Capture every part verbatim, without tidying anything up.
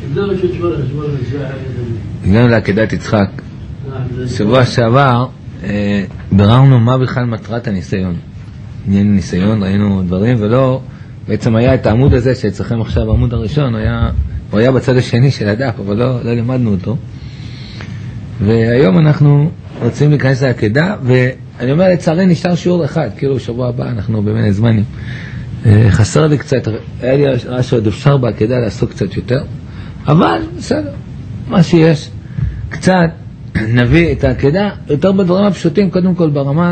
הגענו לעקדת יצחק. שבוע שעבר בררנו מה בכלל מטרת הניסיון. עניין ניסיון, ראינו דברים, ולא, בעצם היה את העמוד הזה שאצלכם עכשיו, העמוד הראשון, היה, הוא היה בצד השני של הדף, אבל לא, לא למדנו אותו. והיום אנחנו רוצים להיכנס לעקדה, ואני אומר, לצערי נשאר שיעור אחד, כאילו שבוע הבא אנחנו במין זמנים. חסר לי קצת, היה לי רעש שעוד אפשר בעקדה לעסוק קצת יותר, אבל בסדר, מה שיש. קצת נביא את העקדה, יותר בדברים הפשוטים, קודם כל ברמה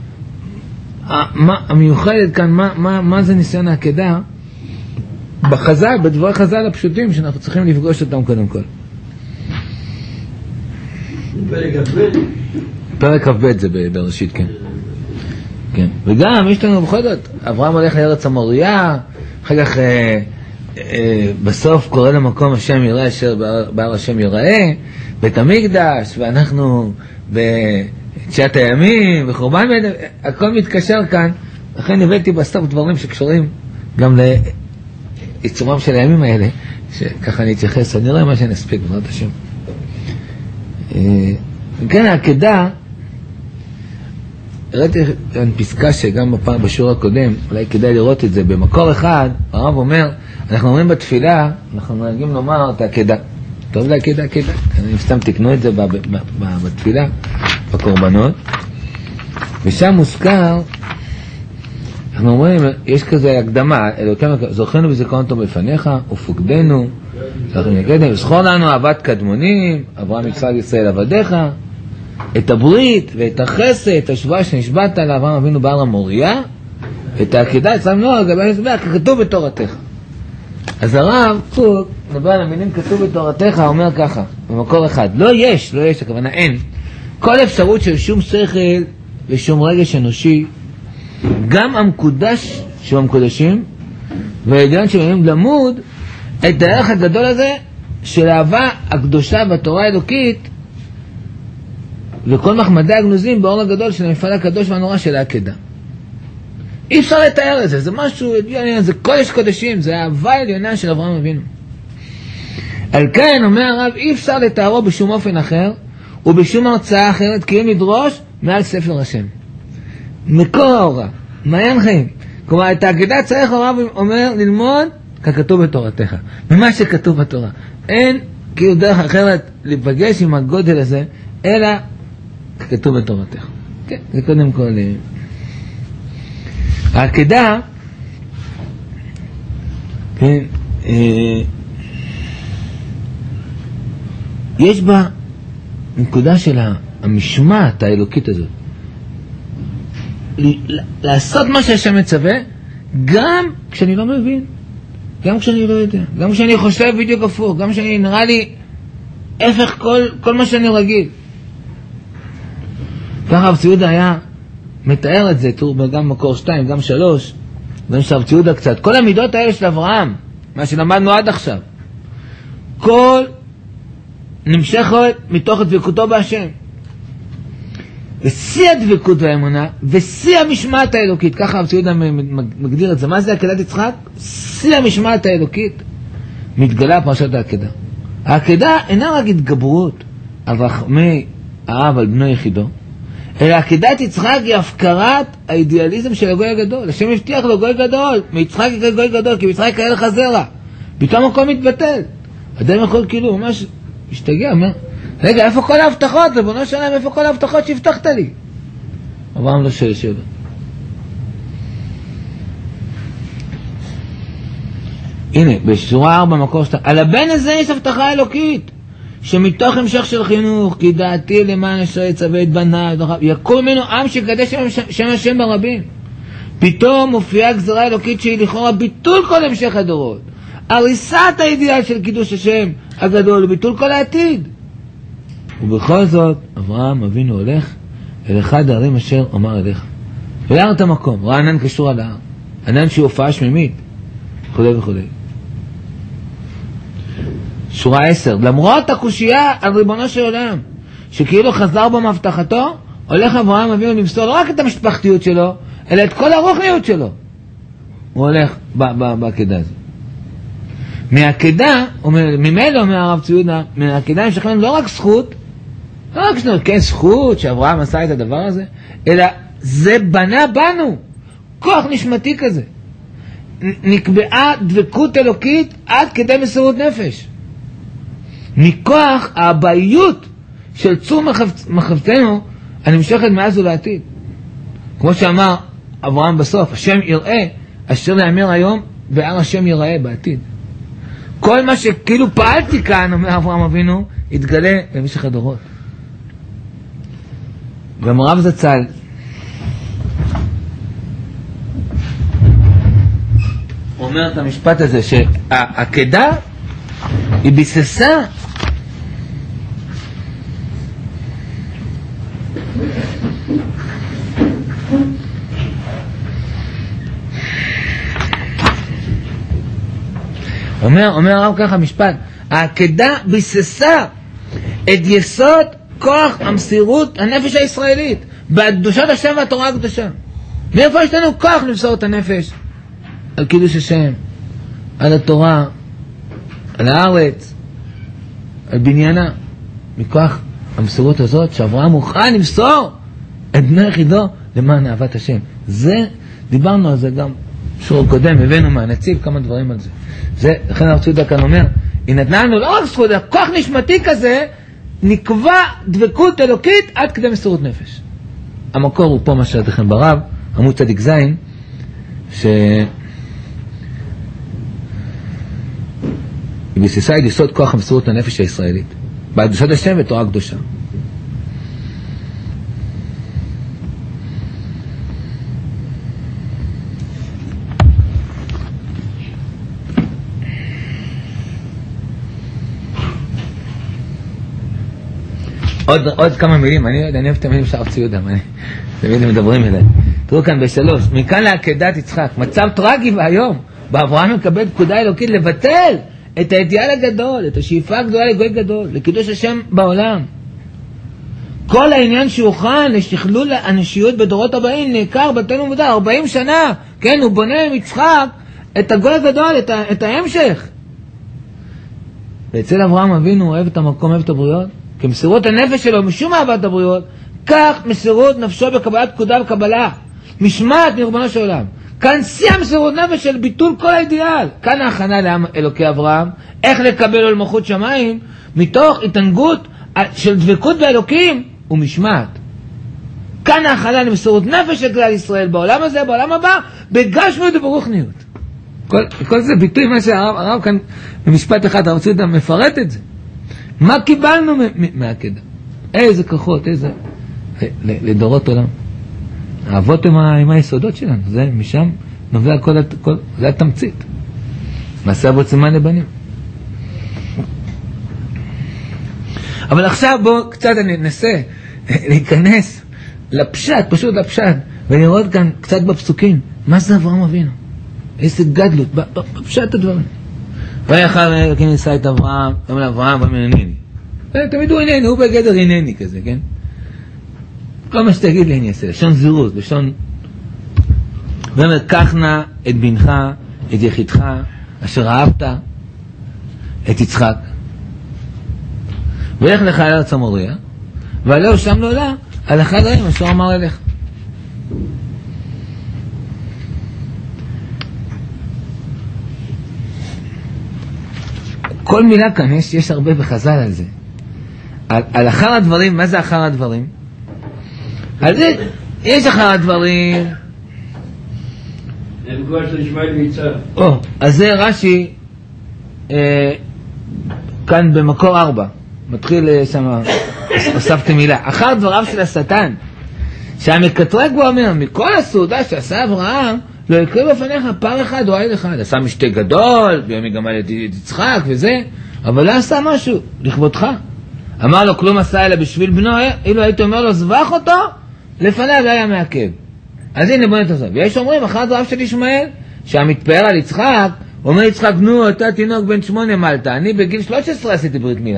המיוחדת כאן, מה, מה, מה זה ניסיון העקדה בחז"ל, בדברי חז"ל הפשוטים שאנחנו צריכים לפגוש אותם קודם כל. פרק כ"ב. פרק כ"ב זה בראשית, כן. כן. וגם יש לנו בכל זאת, אברהם הולך לארץ המוריה, אחר כך אה, אה, בסוף קורא למקום השם יראה אשר בהר השם יראה, בית המקדש, ואנחנו בתשעת הימים, וחורבן, הכל מתקשר כאן. לכן הבאתי בסוף דברים שקשורים גם ליצורם של הימים האלה, שככה אני אתייחס, אני רואה מה שנספיק בעזרת השם. כן, העקדה, ראיתי פסקה שגם בפעם בשיעור הקודם, אולי כדאי לראות את זה, במקור אחד, הרב אומר, אנחנו אומרים בתפילה, אנחנו נהגים לומר את העקדה. טוב לעקדה, עקדה. אני סתם תקנו את זה בתפילה, בקורבנות. ושם מוזכר, אנחנו אומרים, יש כזה הקדמה, אלוקינו, זוכרנו בזיכרון טוב בפניך, ופוקדנו, וזכור לנו אהבת קדמונים, אברהם יצחק ישראל עבדיך, את הברית ואת החסד, את השבועה שנשבעת לאברהם אבינו בהר המוריה, את העקדה שמנו על גבי המזבח, ככתוב בתורתך. אז הרב קוק, נדבר על המילים כתוב בתורתך, אומר ככה, במקור אחד, לא יש, לא יש, הכוונה אין, כל אפשרות של שום שכל ושום רגש אנושי, גם המקודש שהוא המקודשים, והעליון שבאים למוד, את הערך הגדול הזה של האהבה הקדושה בתורה האלוקית, וכל מחמדי הגנוזים באור הגדול של המפעל הקדוש והנורא של העקדה. אי אפשר לתאר את זה, זה משהו, זה קודש קודשים, זה האהבה העליונה של אברהם אבינו. על כן אומר הרב, אי אפשר לתארו בשום אופן אחר, ובשום הרצאה אחרת, כי אם לדרוש מעל ספר השם. מקור ההוראה, מעיין חיים. כלומר, את העקדה צריך הרב אומר ללמוד ככתוב בתורתך, ממה שכתוב בתורה. אין כאילו דרך אחרת לפגש עם הגודל הזה, אלא ככתוב בתורתך. כן, זה קודם כל. העקדה, כן, אה, יש בה נקודה של המשמעת האלוקית הזאת. לעשות מה שהשם מצווה, גם כשאני לא מבין, גם כשאני לא יודע, גם כשאני חושב בדיוק הפוך, גם כשאני נראה לי הפך כל, כל מה שאני רגיל. ככה רב ציודה היה מתאר את זה, גם מקור שתיים, גם שלוש, גם רב ציודה קצת. כל המידות האלה של אברהם, מה שלמדנו עד עכשיו, כל נמשכת מתוך דבקותו בהשם. ושיא הדבקות והאמונה, ושיא המשמעת האלוקית, ככה רב ציודה מגדיר את זה. מה זה עקדת יצחק? שיא המשמעת האלוקית מתגלה פרשת העקדה. העקדה אינה רק התגברות על רחמי האב על בנו יחידו, אלא עקדת יצחק היא הפקרת האידיאליזם של הגוי הגדול. השם הבטיח לו גוי גדול, מיצחק יקרא גוי גדול, כי מיצחק יקרא לך זרע. פתאום הכל מתבטל. אדם יכול כאילו ממש השתגע, אומר, רגע, איפה כל ההבטחות? לבונו שלם, איפה כל ההבטחות שהבטחת לי? אברהם לא שואל שאלה. הנה, בשורה ארבע מקור שתיים, על הבן הזה יש הבטחה אלוקית, שמתוך המשך של חינוך, כי דעתי למען אשר יצווה את בניו, יקום ממנו עם שקדש שם השם ברבים. פתאום מופיעה גזרה אלוקית שהיא לכאורה ביטול כל המשך הדורות, הריסת האידיאל של קידוש השם הגדול וביטול כל העתיד. ובכל זאת אברהם אבינו הולך אל אחד הערים אשר אומר אליך, ולהר את המקום, ראה ענן קשור על ההר, ענן שהוא הופעה שמימית, וכו' וכו'. שורה עשר, למרות הקושייה על ריבונו של עולם, שכאילו חזר במבטחתו, הולך אברהם אבינו למסור לא רק את המשפחתיות שלו, אלא את כל הרוחניות שלו. הוא הולך בעקדה הזאת. מהעקדה, ממילא אומר הרב צבי יהודה, מהעקדה יש לכם לא רק זכות, לא רק שנות, כן, זכות שאברהם עשה את הדבר הזה, אלא זה בנה בנו, כוח נשמתי כזה. נקבעה דבקות אלוקית עד כדי מסירות נפש. מכוח הבעיות של צור מחבתנו, הנמשכת מאז ולעתיד. כמו שאמר אברהם בסוף, השם יראה, אשר יאמר היום, והר השם יראה בעתיד. כל מה שכאילו פעלתי כאן, אומר אברהם אבינו, יתגלה במשך הדורות. ומרב זצ"ל, אומר את המשפט הזה, שהעקדה היא ביססה אומר, אומר הרב ככה משפט, העקדה ביססה את יסוד כוח המסירות הנפש הישראלית בקדושת השם והתורה הקדושה. מאיפה יש לנו כוח למסור את הנפש? על קידוש השם, על התורה, על הארץ, על בניינה, מכוח המסירות הזאת שאברהם מוכן למסור את בני יחידו למען אהבת השם. זה, דיברנו על זה גם שור קודם, הבאנו מהנציב כמה דברים על זה. זה, לכן הרב צבי יהודה כאן אומר, היא נתנה לנו לא רק זכות, אלא כוח נשמתי כזה, נקבע דבקות אלוקית עד כדי מסירות נפש. המקור הוא פה מה שעדיכם ברב, עמוד צדיק זין, ש... היא ביססה את יסוד כוח המסירות הנפש הישראלית, בקדושת השם ותורה קדושה. עוד, עוד כמה מילים, אני, אני אוהב את המילים של הרב צבי יהודה, אני, תמיד מדברים אליי. תראו כאן בשלוש, מכאן לעקדת יצחק, מצב טרגי והיום, באברהם מקבל פקודה אלוקית לבטל את האידיאל הגדול, את השאיפה הגדולה לגוי גדול, לקידוש השם בעולם. כל העניין שהוכן לשכלול האנושיות בדורות הבאים נעקר בתנו מודע, ארבעים שנה, כן, הוא בונה עם יצחק את הגוי הגדול, את, ה, את ההמשך. ואצל אברהם אבינו אוהב את המקום, אוהב את הבריות, כמסירות הנפש שלו, משום אהבת הבריות, כך מסירות נפשו בקבלת פקודה וקבלה, משמעת מרבנו של עולם. כאן שיא המסירות נפש של ביטול כל האידיאל. כאן ההכנה לעם אלוקי אברהם, איך לקבל על מלכות שמיים, מתוך התענגות של דבקות באלוקים ומשמעת. כאן ההכנה למסירות נפש של כלל ישראל, בעולם הזה, בעולם הבא, בגשמיות וברוחניות. כל, כל זה ביטוי מה שהרב הרב כאן במשפט אחד, הרב צבי יהודה מפרט את זה. מה קיבלנו מהעקדה? איזה כוחות, איזה... לדורות עולם. האבות הם, עם היסודות שלנו, זה משם נובע כל, כל, זה התמצית. מעשה אבות סימן לבנים. אבל עכשיו בואו קצת אני אנסה להיכנס לפשט, פשוט לפשט, ולראות כאן קצת בפסוקים, מה זה אברהם אבינו? איזה גדלות, בפשט הדברים. ויחר אלוקים ניסה את אברהם, אמר אברהם ואומר הנני. תמיד הוא הנני, הוא בגדר הנני כזה, כן? כל מה שתגיד לי אני אעשה, לשון זירות, לשון... ואומר, קח נא את בנך, את יחידך, אשר אהבת, את יצחק. ולך לך אל ארץ המוריה, ועלהו שם לעולה, על אחד רעים, אשר אמר אליך. כל מילה כאן, יש, יש הרבה בחז"ל על זה. על, על אחר הדברים, מה זה אחר הדברים? על זה, יש אחר הדברים... נבואה של ישמעאל ויצהר. או, אז זה רש"י, אה, כאן במקור ארבע, מתחיל שם, הוספתי מילה. אחר דבריו של השטן, שהמקטרג בו אומר, מכל הסעודה שעשה אברהם, לא יקרה בפניך פער אחד או עיל אחד. עשה משתה גדול, ויום יגמל את יצחק וזה, אבל לא עשה משהו, לכבודך. אמר לו, כלום עשה אלא בשביל בנו, אילו הייתי אומר לו, זבח אותו, לפניו היה מעכב. אז הנה בוא נתעזב. ויש אומרים, אחר דבריו של ישמעאל, שהמתפאר על יצחק, אומר יצחק, נו, אתה תינוק בן שמונה מלת, אני בגיל שלוש עשרה עשיתי ברית מילה.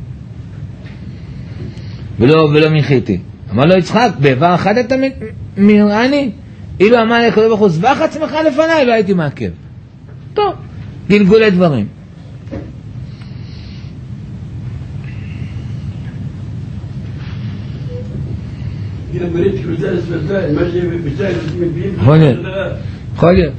ולא, ולא מחיתי. אמר לו יצחק, בעבר אחד אתה מרעני? אילו אמר לקדוש ברוך הוא, זבח עצמך לפניי, לא הייתי מעכב. טוב, גלגולי דברים. יכול להיות, יכול להיות.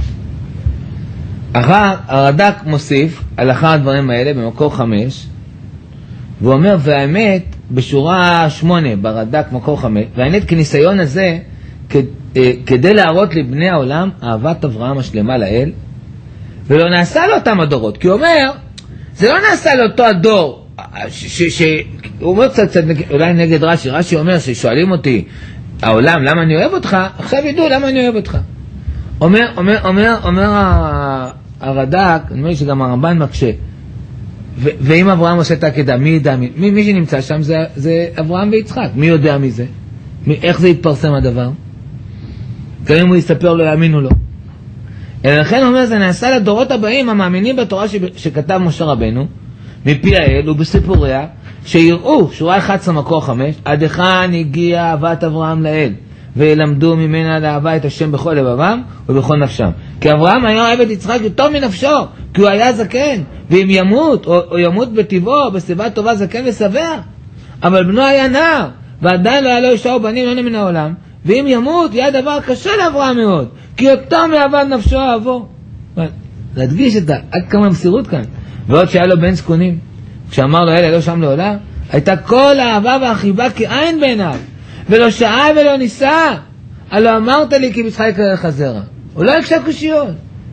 אחר הרד"ק מוסיף על אחר הדברים האלה במקור חמש, והוא אומר, והאמת בשורה שמונה ברד"ק מקור חמש, והאמת כניסיון הזה כדי להראות לבני העולם אהבת אברהם השלמה לאל, ולא נעשה לאותם הדורות, כי הוא אומר, זה לא נעשה לאותו הדור, הוא אומר קצת, קצת אולי נגד רש"י, רש"י אומר ששואלים אותי, העולם, למה אני אוהב אותך? עכשיו ידעו למה אני אוהב אותך. אומר, אומר, אומר, אומר הרד"ק, אני אומר שגם הרמב"ן מקשה, ו- ואם אברהם עושה את העקדה, מי ידע? מי, מי שנמצא שם זה, זה אברהם ויצחק, מי יודע מי זה? מי, איך זה יתפרסם הדבר? גם אם הוא יספר לא יאמינו לו. לכן הוא אומר, זה נעשה לדורות הבאים המאמינים בתורה ש- שכתב משה רבנו, מפי האל ובסיפוריה, שיראו, שורה אחת עשרה מקור חמש, עד היכן הגיע אהבת אברהם לאל, וילמדו ממנה לאהבה את השם בכל לבבם ובכל נפשם. כי אברהם היה אוהב את יצחק יותר מנפשו, כי הוא היה זקן, ואם ימות, או, או ימות בטבעו, בשיבה טובה זקן ושבע, אבל בנו היה נער, ועדיין לא היה לו אישה ובנים לא מן העולם, ואם ימות, יהיה דבר קשה לאברהם מאוד, כי יותר מאהבת נפשו אהבו. להדגיש את עד כמה המסירות כאן. ועוד שהיה לו בן זקונים, כשאמר לו אלה לא שם לעולם, הייתה כל האהבה והחיבה כעין בעיניו, ולא שעה ולא ניסה, הלא אמרת לי כי בשחק ערך הזרע. הוא לא יקשה קושיות,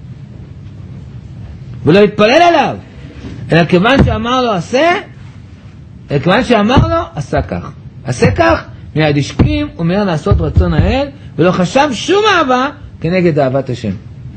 ולא התפלל עליו, אלא כיוון שאמר לו עשה, אלא כיוון שאמר לו עשה כך. עשה כך, מיד השכים ומיד לעשות רצון האל, ולא חשב שום אהבה כנגד אהבת השם.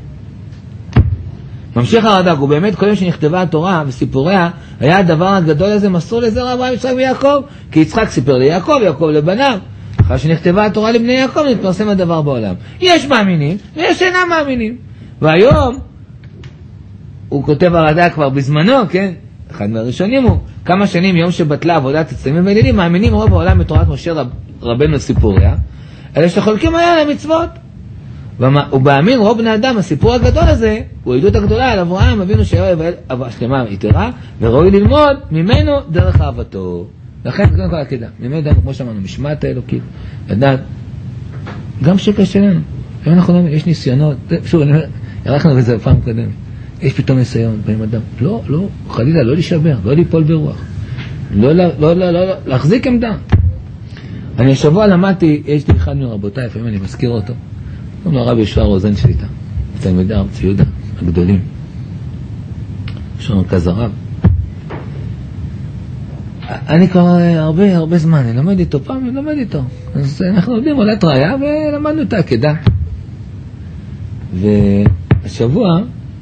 ממשיך הרד"ק, הוא באמת קודם שנכתבה התורה וסיפוריה, היה הדבר הגדול הזה מסור לזרע אברהם, יצחק ויעקב, כי יצחק סיפר ליעקב, יעקב לבניו. אחרי שנכתבה התורה לבני יעקב, נתפרסם הדבר בעולם. יש מאמינים ויש אינם מאמינים. והיום, הוא כותב הרד"ק כבר בזמנו, כן? אחד מהראשונים הוא, כמה שנים יום שבטלה עבודת הצלמים והאלילים, מאמינים רוב העולם בתורת משה רב, רבנו סיפוריה, אלה שחולקים עליה למצוות. ובאמין רוב בני אדם, הסיפור הגדול הזה, הוא עדות הגדולה על אברהם, אבינו שהיה אהבה שלמה יתרה, וראוי ללמוד ממנו דרך אהבתו. לכן, קודם כל העקדה, לימד לנו, כמו שאמרנו, משמעת האלוקית, לדעת, גם שקשה לנו, אם אנחנו לא, יש ניסיונות, שוב, אני אומר, ערכנו בזה פעם קודם, יש פתאום ניסיון, פעמים אדם, לא, לא, חלילה, לא להישבר, לא ליפול ברוח, לא, לא, לא, לא, לא, להחזיק עמדה. אני השבוע למדתי, יש לי אחד מרבותיי, לפעמים אני מזכיר אותו, קוראים לו הרב יהושע רוזן שליטה, תלמידי הרב צבי יהודה הגדולים, יש לנו מרכז הרב. אני כבר הרבה הרבה זמן, אני למד איתו, פעם אני למד איתו. אז אנחנו לומדים עולת ראיה ולמדנו את העקדה. והשבוע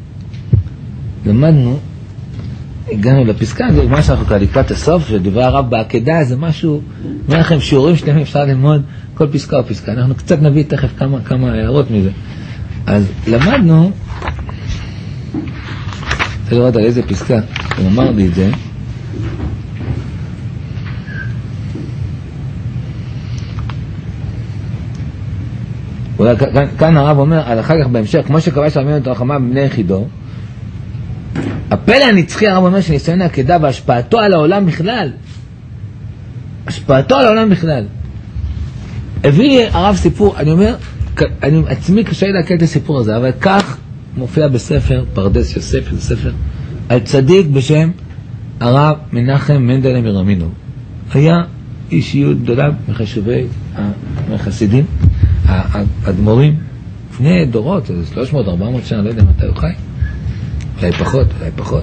למדנו, הגענו לפסקה, זה מה שאנחנו כבר לקראת הסוף, שדברי הרב בעקדה זה משהו, אומר לכם שיעורים שלמים אפשר ללמוד כל פסקה או פסקה. אנחנו קצת נביא תכף כמה, כמה הערות מזה. אז למדנו, צריך לראות על איזה פסקה, הוא אמר לי את זה, כאן, כאן הרב אומר, על אחר כך בהמשך, כמו שקבע שלמינו את הרחמה בבני יחידו, הפלא הנצחי, הרב אומר שניסיון העקדה והשפעתו על העולם בכלל, השפעתו על העולם בכלל, הביא לי הרב סיפור, אני אומר, אני עצמי קשה לי להקל את הסיפור הזה, אבל כך מופיע בספר, פרדס יוסף, זה ספר, על צדיק בשם הרב מנחם מנדל מרמינוב. היה אישיות גדולה מחשובי החסידים, האדמו"רים, לפני דורות, שלוש מאות ארבע מאות שנה, לא יודע מתי הוא חי, אולי פחות, אולי פחות.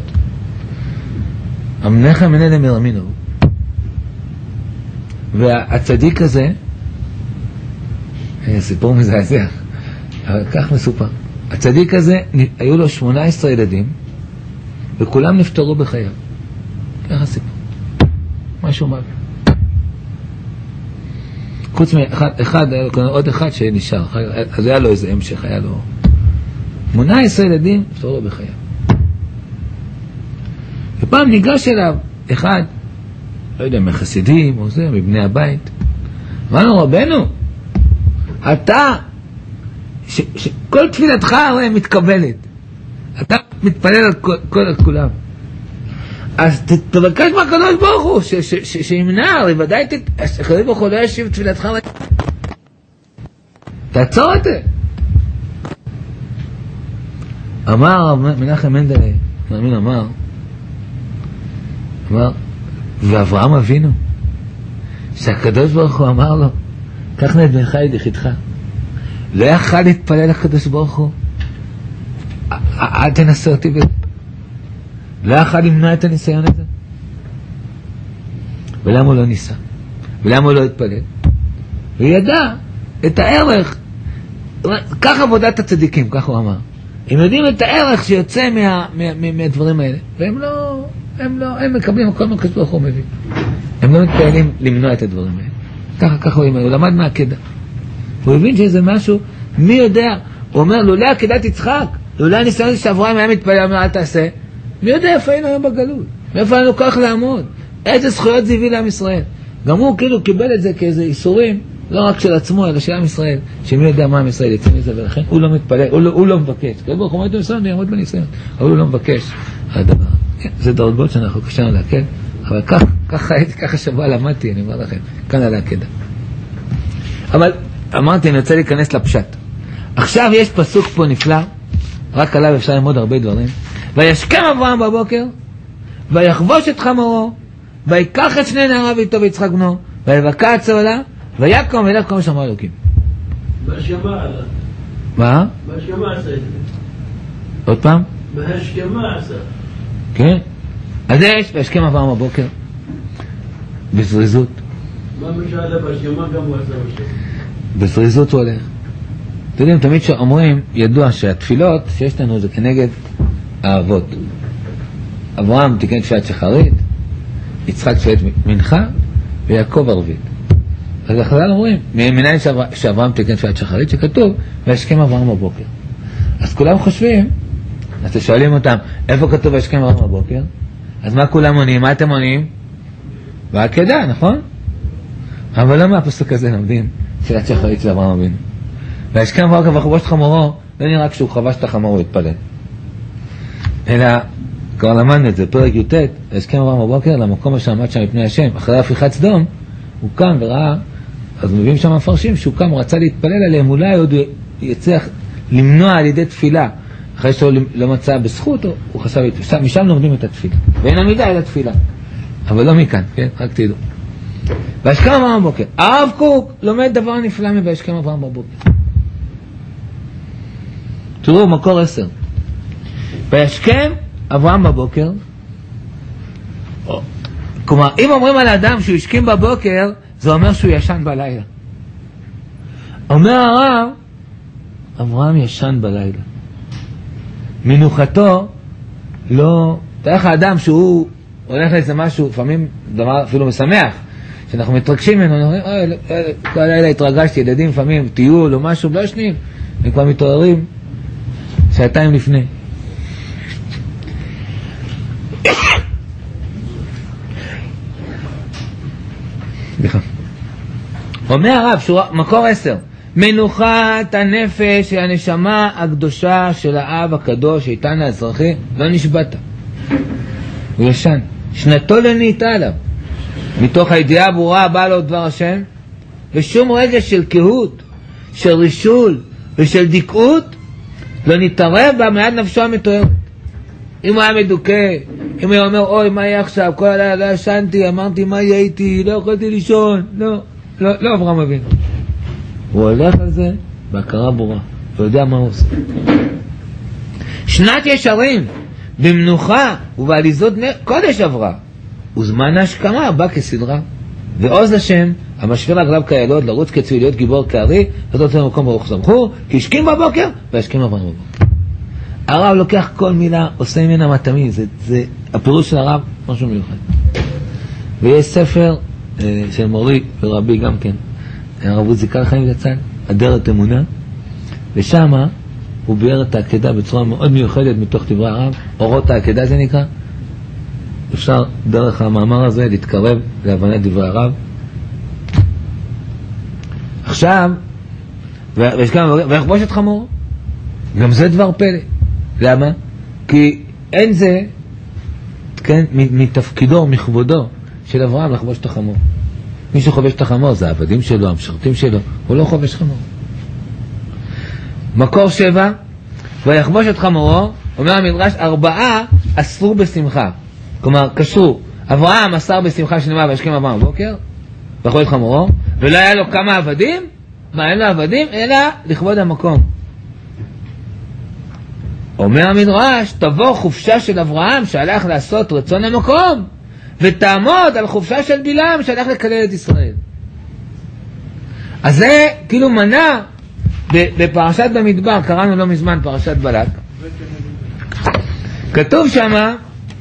המנחם מנדל מרמינוב, והצדיק הזה, סיפור מזעזע, אבל כך מסופר, הצדיק הזה, היו לו שמונה עשרה ילדים, וכולם נפטרו בחייו. ככה סיפור. משהו מה? חוץ מאחד, אחד, עוד אחד שנשאר, אז היה לו איזה המשך, היה לו שמונה עשרה ילדים, נפטרו בחייו. ופעם ניגש אליו אחד, לא יודע, מחסידים או זה, מבני הבית, אמרנו רבנו, אתה, ש, שכל תפילתך הרי מתקבלת, אתה מתפלל על כל, כל, על כולם, אז תבקש מהקדוש ברוך הוא, שימנע, ודאי, הקדוש ברוך הוא לא ישיב תפילתך, תעצור את זה. אמר מנחם מנדלי, מאמין אמר, אמר, ואברהם אבינו, שהקדוש ברוך הוא אמר לו, קח נא את בנך את יחידך, לא יכל להתפלל לקדוש ברוך הוא, אל תנסה אותי בזה, לא יכל למנוע את הניסיון הזה. ולמה הוא לא ניסה? ולמה הוא לא התפלל? הוא ידע את הערך, כך עבודת הצדיקים, כך הוא אמר. הם יודעים את הערך שיוצא מה, מה, מה, מהדברים האלה, והם לא, הם לא, הם מקבלים הכל מה כתוב הוא מביא. הם לא מתפעלים למנוע את הדברים האלה. ככה, ככה הוא, הוא למד מהעקדה. הוא הבין שזה משהו, מי יודע, הוא אומר, לולא עקדת יצחק, לולא הניסיון שאברהם היה מתפלל, אומר, אל תעשה, מי יודע איפה היינו היום בגלות? מאיפה היינו כך לעמוד? איזה זכויות זה הביא לעם ישראל? גם הוא כאילו קיבל את זה כאיזה איסורים, לא רק של עצמו, אלא של עם ישראל, שמי יודע מה עם ישראל יצא מזה, ולכן הוא לא מתפלל, הוא לא, הוא לא מבקש. כדי ברוך הוא אומר את הניסיון, אני אעמוד בניסיון, אבל הוא לא מבקש. הדבר, כן, זה דרגות שאנחנו קשרנו להקל, אבל כך, ככה הייתי, ככה שבוע למדתי, אני אומר לכם, כאן על העקדה. אבל אמרתי, אני רוצה להיכנס לפשט. עכשיו יש פסוק פה נפלא, רק עליו אפשר ללמוד הרבה דברים. וישכם אברהם בבוקר, ויחבוש את חמורו, ויקח את שני נעריו איתו ויצחק בנו, ויבקע את צאלה, ויקום וילך כל מה שאמר אלוקים. בהשכמה עלה. מה? בהשכמה עשה את זה. עוד פעם? בהשכמה עשה. כן. אז יש, וישכם אברהם בבוקר, בזריזות. מה משאלה בהשכמה גם הוא עשה בשכמה? בזריזות הוא הולך. אתם יודעים, תמיד שאומרים, ידוע שהתפילות שיש לנו זה כנגד האבות. אברהם תיקן תפילת שחרית, יצחק תפילת מנחה, ויעקב ערבית. אז החז"ל אומרים, מנין שאברהם תיקן תפילת שחרית, שכתוב, וישכם אברהם בבוקר. אז כולם חושבים, אז שואלים אותם, איפה כתוב וישכם אברהם בבוקר? אז מה כולם עונים? מה אתם עונים? בעקדה, נכון? אבל לא מהפסוק הזה לומדים תפילת שחרית של אברהם אבינו. וישכם אברהם בבוקר וחבוש את חמורו, לא נראה כשהוא חבש את החמור הוא התפלל. אלא, כבר למדנו את זה, פרק י"ט, וישכם אברהם בבוקר למקום אשר עמד שם מפני השם, אחרי הפיכת סדום, הוא קם וראה, אז מביאים שם מפרשים שהוא קם, הוא רצה להתפלל עליהם, אולי עוד יצליח למנוע על ידי תפילה, אחרי שהוא לא מצא בזכות, הוא חשב, משם לומדים את התפילה, ואין עמידה אל התפילה, אבל לא מכאן, כן? רק תדעו. וישכם אברהם בבוקר, הרב קוק לומד דבר נפלא מוישכם אברהם בבוקר. תראו, מקור עשר. וישכם אברהם בבוקר, כלומר, אם אומרים על האדם שהוא ישכים בבוקר, זה אומר שהוא ישן בלילה. אומר הרב, אברהם ישן בלילה. מנוחתו, לא, תראה לך האדם שהוא הולך לאיזה משהו, לפעמים דבר אפילו משמח, שאנחנו מתרגשים ממנו, אומרים, אוי, כל הלילה התרגשתי, ילדים לפעמים, טיול או משהו, לא ישנים, הם כבר מתעוררים שעתיים לפני. אומר הרב, מקור עשר, מנוחת הנפש של הנשמה הקדושה של האב הקדוש איתן האזרחי לא נשבעת, הוא ישן, שנתו לנהיתה עליו, מתוך הידיעה הברורה הבאה לו דבר השם, ושום רגש של קהות, של רישול ושל דיקאות לא נתערב בה מיד נפשו המתוארת. אם הוא היה מדוכא, אם הוא היה אומר, אוי, מה יהיה עכשיו? כל הלילה לא ישנתי, אמרתי, מה יהיה איתי? לא יכולתי לישון. לא, לא, לא אברהם אבינו. הוא הולך על זה בהכרה ברורה. הוא יודע מה הוא עושה. שנת ישרים, במנוחה ובעליזות קודש עברה. וזמן ההשכמה בא כסדרה. ועוז השם, המשווה רגליו כילוד, לרוץ כצבי, להיות גיבור כארי, וזאת למקום ברוך שמחו, כי השכים בבוקר, והשכים אברהם בבוקר. הרב לוקח כל מילה, עושה ממנה מטעמים, זה, זה הפירוש של הרב, משהו מיוחד. ויש ספר אה, של מורי ורבי גם כן, הרב זיקר חיים לצד, אדרת אמונה, ושם הוא ביאר את העקדה בצורה מאוד מיוחדת מתוך דברי הרב, אורות העקדה זה נקרא, אפשר דרך המאמר הזה להתקרב להבנת דברי הרב. עכשיו, ויחבוש את חמור, גם זה דבר פלא. למה? כי אין זה, כן, מתפקידו, מכבודו של אברהם לחבוש את החמור. מי שחובש את החמור זה העבדים שלו, המשרתים שלו, הוא לא חובש חמור. מקור שבע, ויחבוש את חמורו, אומר המדרש, ארבעה אסרו בשמחה. כלומר, קשרו, אברהם אסר בשמחה שנאמר, וישכם אברהם בבוקר, ויחבוש את חמורו, ולא היה לו כמה עבדים, מה אין לו עבדים, אלא לכבוד המקום. אומר המדרש, תבוא חופשה של אברהם שהלך לעשות רצון המקום, ותעמוד על חופשה של בלעם שהלך לקלל את ישראל. אז זה כאילו מנה בפרשת במדבר, קראנו לא מזמן פרשת בלק. כתוב שמה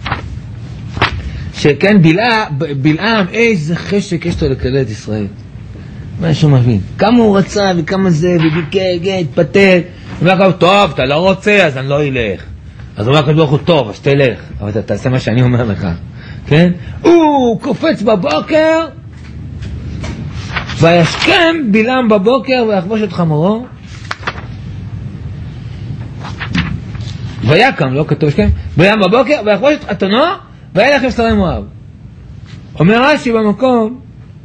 שכן בלעם, בלעם איזה חשק יש לו לקלל את ישראל. מה שהוא מבין? כמה הוא רצה וכמה זה, וביקר, התפתל. הוא אומר, טוב, אתה לא רוצה, אז אני לא אלך. אז הוא אומר, כדוך הוא טוב, אז תלך. אבל אתה תעשה מה שאני אומר לך. כן? הוא קופץ בבוקר, וישכם בלעם בבוקר, ויחבוש את חמורו. ויקם, לא כתוב שכם, בלעם בבוקר, ויחבוש את חתנו, וילך עם שרי מואב. אומר רש"י במקום,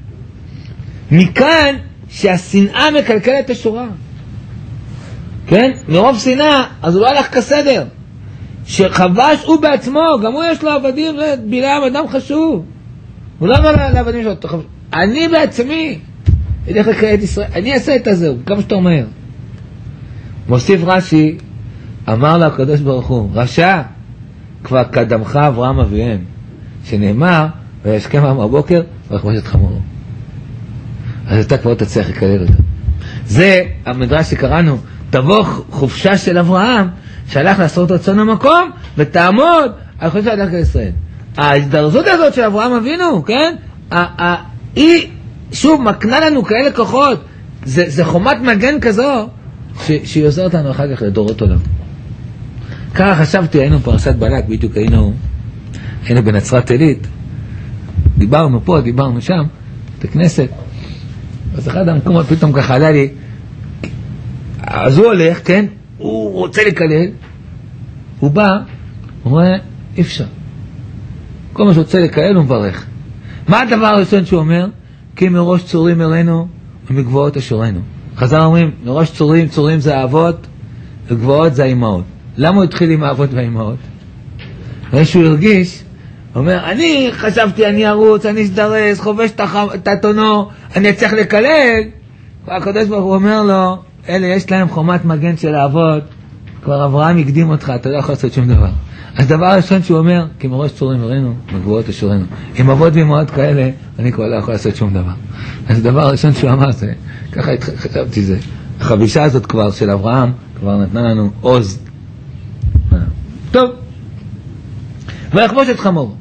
מכאן שהשנאה מקלקלת את השורה. כן? מרוב שנאה, אז הוא לא הלך כסדר. שחבש הוא בעצמו, גם הוא יש לו עבדים, בלעם אדם חשוב. הוא לא אמר לעבדים שלו, אני בעצמי, אלך לקלל את ישראל, אני אעשה את הזה, כמה שאתה אומר. מוסיף רש"י, אמר לה הקדוש ברוך הוא, רשע, כבר קדמך אברהם אביהם, שנאמר, וישכם אברהם בבוקר, ויחבוש את חמורו. אז אתה כבר תצליח לקלל אותו. זה המדרש שקראנו, תבוא חופשה של אברהם, שהלך לעשות רצון המקום, ותעמוד על חופשה של ישראל. ההזדרזות הזאת של אברהם אבינו, כן? היא, שוב, מקנה לנו כאלה כוחות, זה, זה חומת מגן כזו, ש, שהיא עוזרת לנו אחר כך לדורות עולם. ככה חשבתי, היינו פרשת בלק, בדיוק היינו, היינו בנצרת עילית, דיברנו פה, דיברנו שם, בכנסת, אז אחד המקומות פתאום ככה עלה לי, אז הוא הולך, כן, הוא רוצה לקלל, הוא בא, הוא אומר, אי אפשר. כל מה שרוצה לקלל הוא מברך. מה הדבר הראשון שהוא אומר? כי מראש צורים אלינו ומגבוהות אשורנו. חז"ל אומרים, מראש צורים, צורים זה האבות, וגבוהות זה האימהות. למה הוא התחיל עם האבות והאימהות? כשהוא הרגיש, הוא אומר, אני חשבתי, אני ארוץ, אני אסדרס, חובש את התונו, אני אצליח לקלל. הקדוש ברוך הוא אומר לו, אלה יש להם חומת מגן של האבות, כבר אברהם הקדים אותך, אתה לא יכול לעשות שום דבר. אז דבר ראשון שהוא אומר, כי מראש צורים אלינו, מגבוהות אשורנו. עם אבות ואימהות כאלה, אני כבר לא יכול לעשות שום דבר. אז דבר ראשון שהוא אמר זה, ככה חשבתי זה, החבישה הזאת כבר של אברהם, כבר נתנה לנו עוז. טוב. ויחבוש את חמור.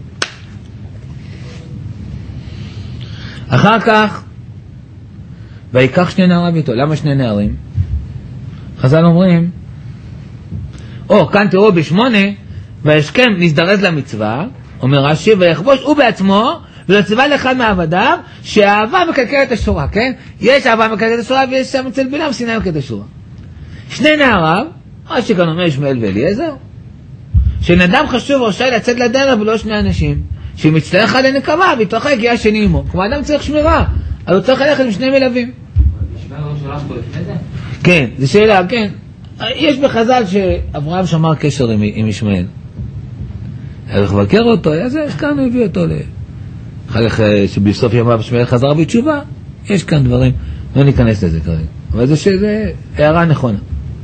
אחר כך, ויקח שני נעריו איתו. למה שני נערים? חז"ל אומרים, או, כאן תראו בשמונה, וישכם נזדרז למצווה, אומר רש"י, ויחבוש הוא בעצמו, ולציווה לאחד מעבדיו, שהאהבה מקלקלת השורה, כן? יש אהבה מקלקלת השורה, ויש שם אצל בלעם שנאה מקלקלת השורה. שני נעריו, רש"י כאן אומר ישמעאל ואליעזר, שנדם חשוב רשאי לצאת לדרך ולא שני אנשים, שאם יצטרך אחד לנקמה, ויתרחק יהיה השני עמו. כמו אדם צריך שמירה, אז הוא צריך ללכת עם שני מלווים. ישמעאל לא שולח פה לפני זה? כן, זו שאלה, כן. יש בחז"ל שאברהם שמר קשר עם, עם ישמעאל. הלך לבקר אותו, אז כאן הוא הביא אותו ל... אחר כך שבסוף ימיו ישמעאל חזר בתשובה, יש כאן דברים, לא ניכנס לזה כרגע. אבל זה שזה הערה נכונה.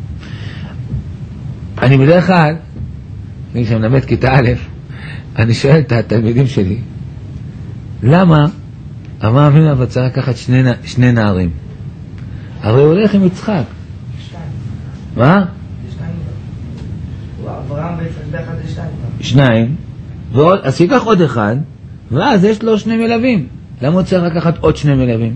אני בדרך כלל, אני שמלמד כיתה א', אני שואל את התלמידים שלי, למה אברהם אבינו אבל צריך לקחת שני, שני נערים? הרי הוא הולך עם יצחק. שתיים. מה? שתיים. אברהם בעצם באחד לשתיים. שניים. ועוד, אז שיקח עוד אחד, ואז יש לו שני מלווים. למה הוא צריך לקחת עוד שני מלווים?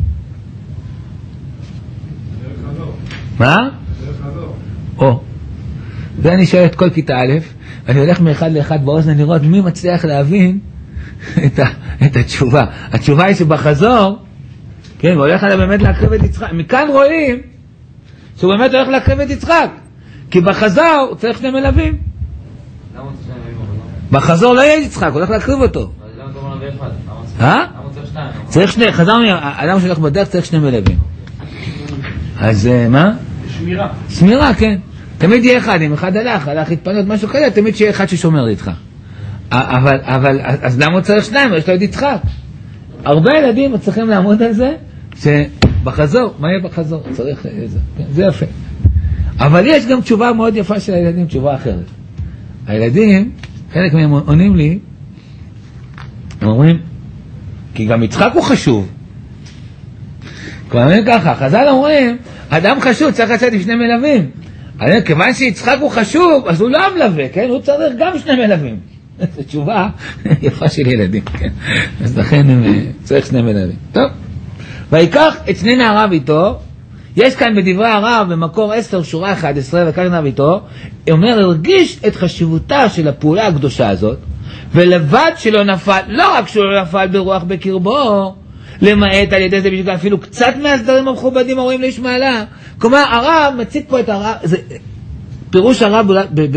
מה? או. ואני שואל את כל כיתה א', ואני הולך מאחד לאחד באוזן לראות מי מצליח להבין את, ה, את התשובה. התשובה היא שבחזור, כן, הוא הולך עליו באמת להקריב את יצחק. מכאן רואים שהוא באמת הולך להקריב את יצחק. כי בחזור הוא צריך שני מלווים. למה הוא צריך שני מלווים? בחזור לא יהיה יצחק, הולך להקריב אותו. אז למה אתה אומר להביא אחד? אה? למה צריך שתיים? צריך שני, חזרנו, האדם שהולך בדרך צריך שני מלווים. אז מה? שמירה. שמירה, כן. תמיד יהיה אחד, אם אחד הלך, הלך התפנות, משהו כזה, תמיד שיהיה אחד ששומר איתך. אבל, אבל, אז למה הוא צריך שניים? יש לו את יצחק. הרבה ילדים צריכים לעמוד על זה, שבחזור, מה יהיה בחזור? צריך איזה, כן, זה יפה. אבל יש גם תשובה מאוד יפה של הילדים, תשובה אחרת. הילדים, חלק מהם עונים לי, הם אומרים, כי גם יצחק הוא חשוב. כלומר, ככה, חז"ל אומרים, אדם חשוב צריך לצאת עם שני מלווים. אבל כיוון שיצחק הוא חשוב, אז הוא לא המלווה, כן? הוא צריך גם שני מלווים. זו תשובה יפה של ילדים, כן? אז לכן צריך שני מלווים. טוב. ויקח את שני נעריו איתו, יש כאן בדברי הרב, במקור עשר, שורה אחת עשרה, ויקח את נעריו איתו, אומר, הרגיש את חשיבותה של הפעולה הקדושה הזאת, ולבד שלא נפל, לא רק שלא נפל ברוח בקרבו, למעט על ידי זה בדיוק אפילו קצת מהסדרים המכובדים הרואים לאיש מעלה. כלומר, הרב מציג פה את הרב, זה, פירוש הרב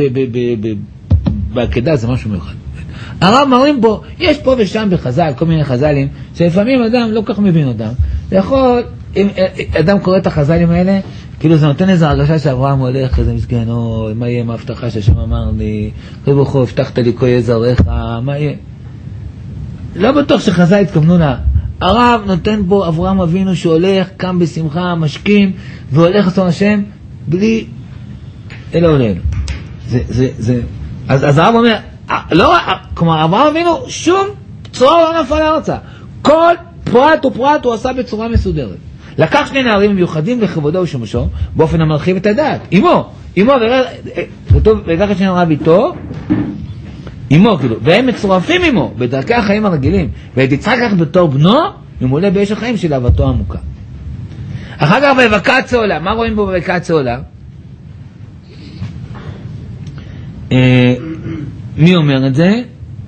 בעקדה זה משהו מיוחד. הרב מראים פה, יש פה ושם בחז"ל, כל מיני חז"לים, שלפעמים אדם לא כך מבין אותם. יכול, אם אדם קורא את החז"לים האלה, כאילו זה נותן איזו הרגשה שאברהם הולך, איזה מסכן, או מה יהיה עם ההבטחה שהשם אמר לי, קודם כל הבטחת לי כה יהיה זרעך, מה יהיה? לא בטוח שחז"ל התכוונו לה. הרב נותן פה אברהם אבינו שהולך, קם בשמחה, משכים, והולך לעשות השם, בלי אלא עולה. זה, זה, זה. אז, אז הרב אומר, לא, כלומר, אברהם אבינו, שום צורה לא נפל לארצה. כל פרט ופרט הוא עשה בצורה מסודרת. לקח שני נערים מיוחדים לכבודו ושימושו, באופן המרחיב את הדעת. אמו, אמו, כתוב, לקח את שני נעריו איתו, אמו, כאילו, והם מצורפים אמו, בדרכי החיים הרגילים, ואת יצחק כך בתור בנו, ממולא באש החיים של אהבתו עמוקה. אחר כך בבקעת צהולה, מה רואים פה בבקעת צהולה? אה, מי אומר את זה?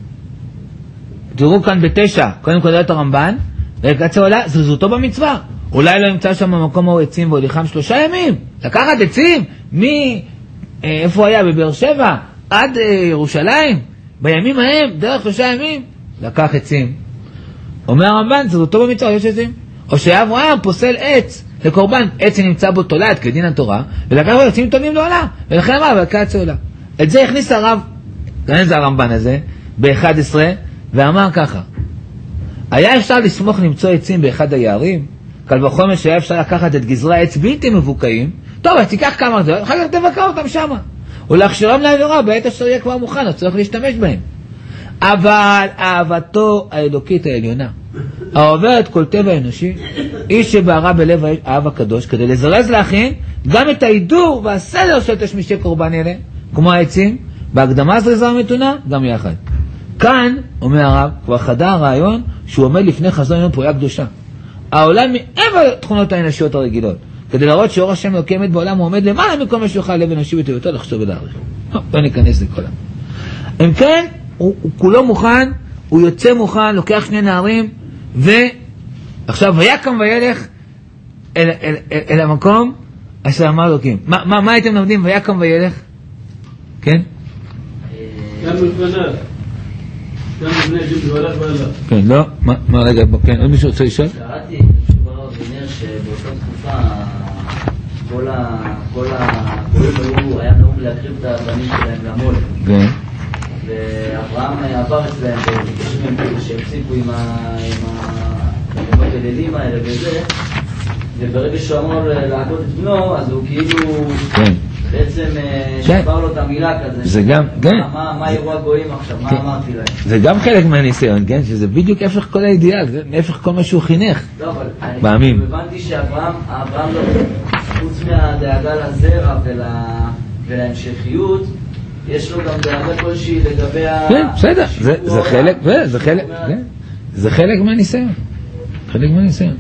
תראו כאן בתשע, קודם כל את הרמב"ן, בבקעת צהולה, זריזותו במצווה. אולי לא ימצא שם במקום ההוא עצים והוליכם שלושה ימים, לקחת עצים, מי, אה, איפה היה? בבאר שבע, עד אה, ירושלים, בימים ההם, דרך שלושה ימים, לקח עצים. אומר הרמב"ן, זריזותו במצווה, יש עצים. או שאברהם פוסל עץ לקורבן, עץ שנמצא בו תולד כדין התורה, ולקח בו עצים טובים לעולה, ולכן אמר, בבקעת צהולה. את זה הכניס הרב, כאן זה הרמב"ן הזה, ב-אחד עשרה, ואמר ככה, היה אפשר לסמוך למצוא עצים באחד היערים, קל וחומר שהיה אפשר לקחת את גזרי העץ בלתי מבוקעים, טוב, אז תיקח כמה זה, אחר כך תבקע אותם שמה. ולהכשירם לעבירה, בעת אשר יהיה כבר מוכן, אז צריך להשתמש בהם. אבל אהבתו האלוקית העליונה, העוברת כל טבע אנושי, איש שבערה בלב האב הקדוש, כדי לזרז להכין גם את ההידור והסדר של תשמישי קורבן אלה, כמו העצים, בהקדמה זריזה ומתונה, גם יחד. כאן, אומר הרב, כבר חדה הרעיון שהוא עומד לפני חזון יום פרויה קדושה. העולם מעבר לתכונות האנושיות הרגילות, כדי להראות שאור השם יוקמת בעולם הוא עומד למעלה מכל מה שיוכל לב אנושי וטבעתו לחשוב ולהעריך. לא, לא ניכנס לכל העם. אם כן, הוא, הוא כולו מוכן, הוא יוצא מוכן, לוקח שני נערים, ועכשיו ויקם וילך אל, אל, אל, אל, אל המקום אשר אמר אלוקים. מה, מה, מה הייתם לומדים? ויקם וילך? כן? גם מפניו. גם לפני ג'יב והלך והלך. כן, לא? מה, מה רגע, כן, עוד מישהו רוצה לשאול? קראתי, מישהו ברב אומר שבאותה תקופה כל ה... כל ה... כל היה נהוג להקריב את הבנים שלהם למול. כן. ואברהם עבר אצלהם וביקש מהם כדי שהפסיקו עם הגדלים האלה וזה, וברגע שהוא אמר להכות את בנו, אז הוא כאילו בעצם שבר לו את המילה כזה. זה גם, כן. מה יראו הגויים עכשיו, מה אמרתי להם? זה גם חלק מהניסיון, כן? שזה בדיוק הפך כל האידיאל, זה הפך כל מה שהוא חינך. לא, אבל אני הבנתי שאברהם, לא, חוץ מהדאגה לזרע ולהמשכיות, יש לו גם דאגה כלשהי לגבי ה... כן, בסדר, זה חלק, זה חלק, זה חלק מהניסיון. חלק מהניסיון.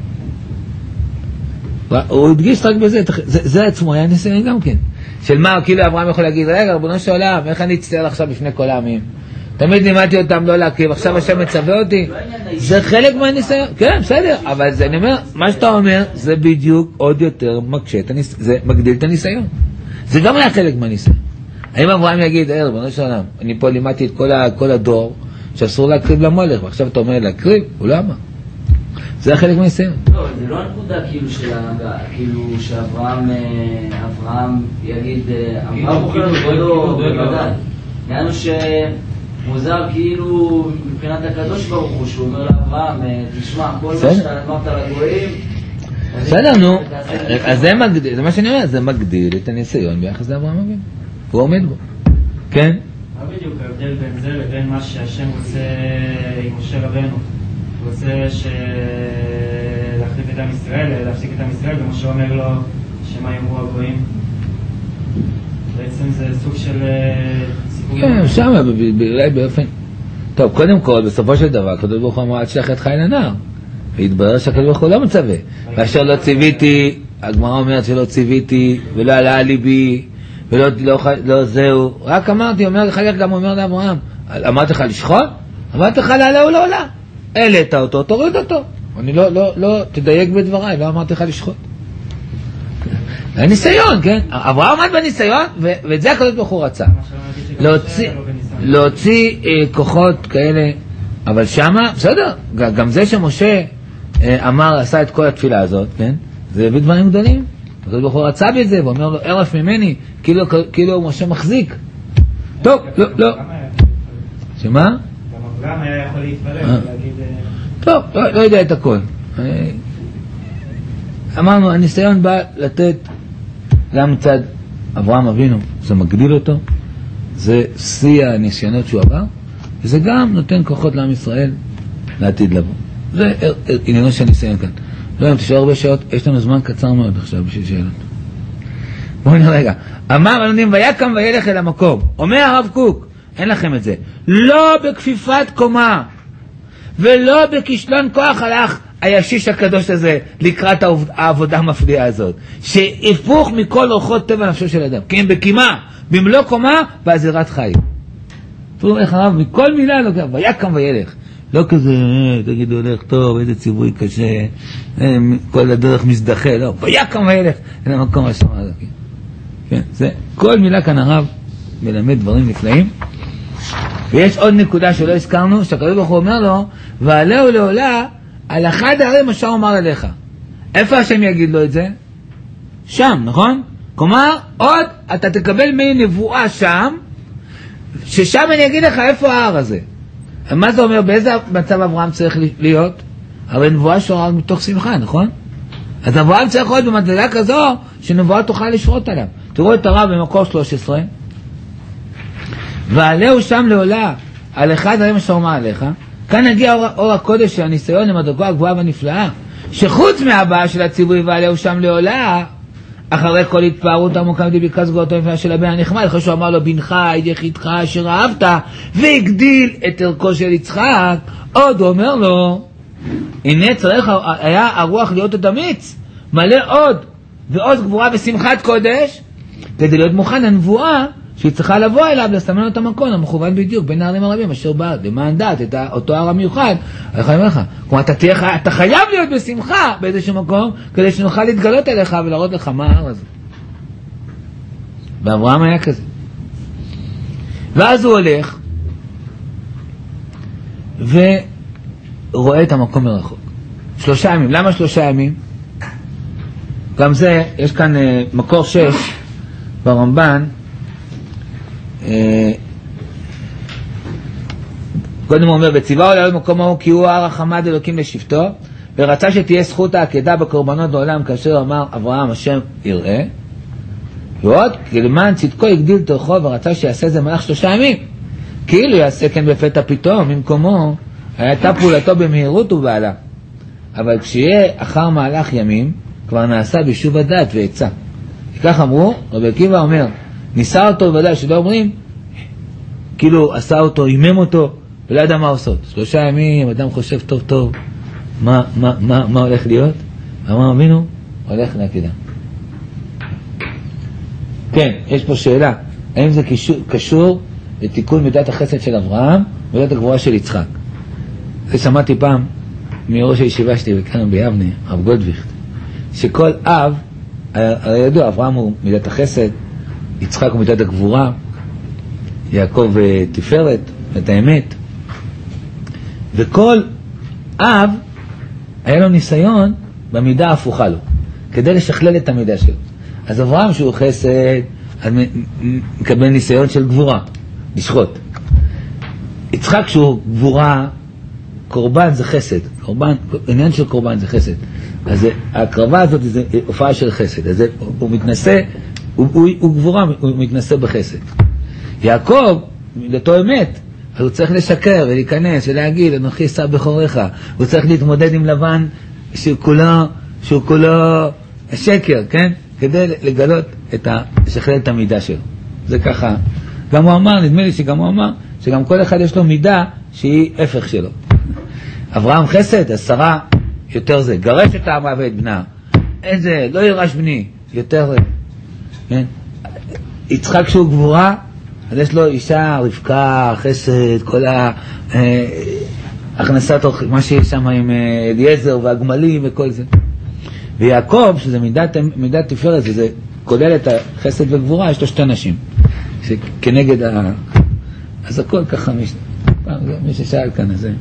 הוא הדגיש רק בזה, זה עצמו היה ניסיון גם כן. של מה, כאילו אברהם יכול להגיד, רגע, רבונו של עולם, איך אני אצטער עכשיו בפני כל העמים? תמיד לימדתי אותם לא להקריב, עכשיו השם מצווה אותי. זה חלק מהניסיון, כן, בסדר, אבל זה, אני אומר, מה שאתה אומר, זה בדיוק עוד יותר מקשה, זה מגדיל את הניסיון. זה גם היה חלק מהניסיון. האם אברהם יגיד, אה, ריבונו של עולם, אני פה לימדתי את כל, ה, כל הדור, שאסור להקריב למולך, ועכשיו אתה אומר להקריב, הוא לא אמר. זה החלק מהניסיון. לא, זה לא הנקודה כאילו של ההנהגה, כאילו שאברהם, אברהם יגיד, אברהם הוא כאילו לא בוודאי. יענו שמוזר כאילו מבחינת הקדוש ברוך הוא, שהוא אומר לאברהם, תשמע, כל מה שאתה אמרת לגויים, בסדר, נו, אז זה מה שאני אומר, זה מגדיל את הניסיון ביחס לאברהם אבינו. הוא עומד בו. כן? מה בדיוק ההבדל בין זה לבין מה שהשם רוצה עם משה רבנו? הוא רוצה להחליף את עם ישראל, להפסיק את עם ישראל, ומשה אומר לו שמה יאמרו הגויים. בעצם זה סוג של סיפורים. כן, שם, אולי באופן... טוב, קודם כל, בסופו של דבר, הקדוש ברוך הוא אמר, תשלח את חיל הנער. והתברר שהקדוש ברוך הוא לא מצווה. ואשר לא ציוויתי, הגמרא אומרת שלא ציוויתי, ולא עלה ליבי, ולא לא, לא זהו. רק אמרתי, אומר לך, גם אומר לאברהם, אמרתי לך לשחוט? אמרתי לך לעלה או לא עלה. העלית אותו, תוריד אותו. אני לא, לא, לא, תדייק בדבריי, לא אמרתי לך לשחוט. הניסיון, כן? אברהם עמד בניסיון, ואת זה הקדוש ברוך הוא רצה. להוציא, להוציא כוחות כאלה, אבל שמה, בסדר, גם זה שמשה אמר, עשה את כל התפילה הזאת, כן? זה הביא דברים גדולים. הקדוש ברוך הוא רצה בזה, ואומר לו, ערף ממני, כאילו, כאילו משה מחזיק. טוב, לא, לא. שמה? גם אברהם היה יכול להתפלל ולהגיד... טוב, לא, לא יודע את הכל. אמרנו, הניסיון בא לתת גם מצד אברהם אבינו, זה מגדיל אותו, זה שיא הניסיונות שהוא עבר, וזה גם נותן כוחות לעם ישראל לעתיד לבוא. זה עניינו של הניסיון כאן. לא יודע, תשאר הרבה שעות, יש לנו זמן קצר מאוד עכשיו בשביל שאלות. בואו נראה רגע. אמר הנונים, ויקם וילך אל המקום. אומר הרב קוק, אין לכם את זה. לא בכפיפת קומה, ולא בכישלון כוח הלך הישיש הקדוש הזה לקראת העבודה המפליאה הזאת. שהפוך מכל אורחות טבע נפשו של אדם. כי הם בקימה, במלוא קומה, בעזירת חיים. תראו איך הרב, מכל מילה לא קרה, ויקם וילך. לא כזה, תגידו, הולך טוב, איזה ציווי קשה, כל הדרך מזדחה, לא, ויקם וילך, אין המקום השמה הזה. כן, זה, כל מילה כאן הרב מלמד דברים נפלאים. ויש עוד נקודה שלא הזכרנו, שהקדוש ברוך הוא אומר לו, ועלהו לעולה, על אחד הערים אשר אומר אליך. איפה השם יגיד לו את זה? שם, נכון? כלומר, עוד אתה תקבל מי נבואה שם, ששם אני אגיד לך איפה ההר הזה. מה זה אומר? באיזה מצב אברהם צריך להיות? הרי נבואה שורה מתוך שמחה, נכון? אז אברהם צריך להיות במדרגה כזו, שנבואה תוכל לשרות עליו. תראו את הרב במקור שלוש עשרה. ועלהו שם לעולה, על אחד הערים אשר אומר עליך. כאן נגיע אור, אור הקודש של הניסיון למדרגה הגבוהה והנפלאה, שחוץ מהבאה של הציווי ועלהו שם לעולה, אחרי כל התפארות עמוקה מדביקה סגורתו לפני של הבן הנחמד, אחרי שהוא אמר לו, בנך, יחידך אשר אהבת, והגדיל את ערכו של יצחק, עוד הוא אומר לו, הנה צריך היה הרוח להיות עוד אמיץ, מלא עוד ועוד גבורה ושמחת קודש, כדי להיות מוכן לנבואה, שהיא צריכה לבוא אליו לסמן את המקום המכוון בדיוק בין הערים הרבים אשר בא למען דעת את אותו הר המיוחד. אני חייב לך, כלומר אתה, תהיה, אתה חייב להיות בשמחה באיזשהו מקום כדי שנוכל להתגלות אליך ולהראות לך מה ההר הזה. ואברהם היה כזה. ואז הוא הולך ורואה את המקום מרחוק. שלושה ימים. למה שלושה ימים? גם זה, יש כאן uh, מקור שש ברמב"ן. קודם הוא אומר, וציווה עולה למקום ההוא כי הוא הר החמד אלוקים לשבטו, ורצה שתהיה זכות העקדה בקורבנות לעולם, כאשר אמר אברהם השם יראה, ועוד כי למען צדקו הגדיל תורכו ורצה שיעשה זה מלאך שלושה ימים, כאילו יעשה כן בפתע פתאום ממקומו, הייתה פעולתו במהירות ובעלה, אבל כשיהיה אחר מהלך ימים כבר נעשה בישוב הדעת ועצה. כך אמרו, רבי עקיבא אומר, ניסה אותו בוודאי, שלא אומרים, כאילו עשה אותו, אימם אותו, ולא ידע מה עושות. שלושה ימים, אדם חושב טוב טוב, מה, מה, מה, מה הולך להיות? אמר אבינו, הולך לעקדה. כן, יש פה שאלה, האם זה קשור, קשור לתיקון מידת החסד של אברהם, ומידת הגבורה של יצחק? זה שמעתי פעם, מראש הישיבה שלי וכאן ביבנה, הרב גולדוויכט, שכל אב, הרי ידוע, אברהם הוא מידת החסד, יצחק הוא מידת הגבורה, יעקב תפארת, את האמת. וכל אב היה לו ניסיון במידה ההפוכה לו, כדי לשכלל את המידה שלו. אז אברהם שהוא חסד, אז מקבל ניסיון של גבורה, לשחוט. יצחק שהוא גבורה, קורבן זה חסד, קורבן, עניין של קורבן זה חסד. אז ההקרבה הזאת זה הופעה של חסד, אז הוא מתנסה, הוא, הוא, הוא גבורה, הוא מתנסה בחסד. יעקב, לתו אמת, אז הוא צריך לשקר ולהיכנס ולהגיד, אנוכי שא בכורך. הוא צריך להתמודד עם לבן שהוא כולו, שהוא כולו שקר, כן? כדי לגלות את ה... לשכלל את המידה שלו. זה ככה. גם הוא אמר, נדמה לי שגם הוא אמר, שגם כל אחד יש לו מידה שהיא הפך שלו. אברהם חסד, אז שרה יותר זה. גרש את האמה ואת בנה. איזה, לא ירש בני, יותר זה. כן? יצחק שהוא גבורה, אז יש לו אישה, רבקה, חסד, כל ההכנסת, מה שיש שם עם אליעזר והגמלים וכל זה. ויעקב, שזה מידת, מידת תפארת, זה כולל את החסד וגבורה, יש לו שתי נשים, שכנגד ה... אז הכל ככה, מי, מי ששאל כאן, אז זה...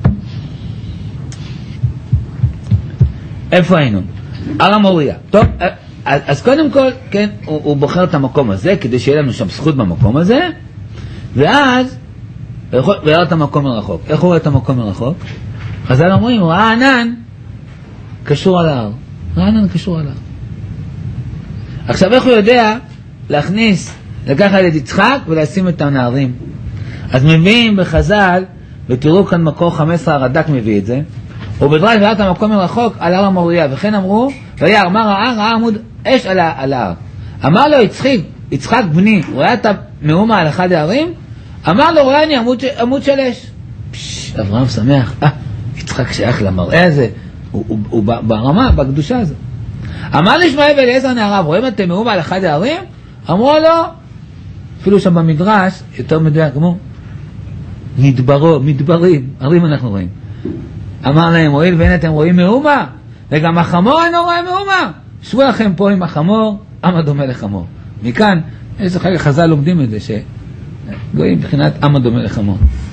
איפה היינו? הר המוריה. טוב, אז קודם כל, כן, הוא, הוא בוחר את המקום הזה, כדי שיהיה לנו שם זכות במקום הזה, ואז, הוא ראה את המקום מרחוק. איך הוא רואה את המקום מרחוק? חז"ל אומרים, הוא ראה ענן קשור על ההר. ראה ענן קשור על ההר. עכשיו, איך הוא יודע להכניס, לקחת את יצחק ולשים את הנערים? אז מביאים בחז"ל, ותראו כאן מקור חמש עשרה, הרד"ק מביא את זה, הוא בדרש ראה את המקום מרחוק על הר המוריה, וכן אמרו, וירא, מה ראה? ראה עמוד אש על, על ההר. אמר לו יצחק, יצחק בני, רואה את המאומה על אחד הערים? אמר לו, רואה אני עמוד, עמוד של אש. פש, אברהם שמח, אה, יצחק שייך למראה הזה, הוא, הוא, הוא, הוא ברמה, בקדושה הזו. אמר לישמעאל ואליעזר נעריו, רואים אתם מאומה על אחד הערים? אמרו לו, אפילו שם במדרש, יותר מדויק, כמו, מדברו, מדברים, ערים אנחנו רואים. אמר להם, הואיל ואין אתם רואים מאומה, וגם החמור אינו רואה מאומה, שבו לכם פה עם החמור, עם הדומה לחמור. מכאן, יש לך חז"ל לומדים את זה, שגויים מבחינת עם הדומה לחמור.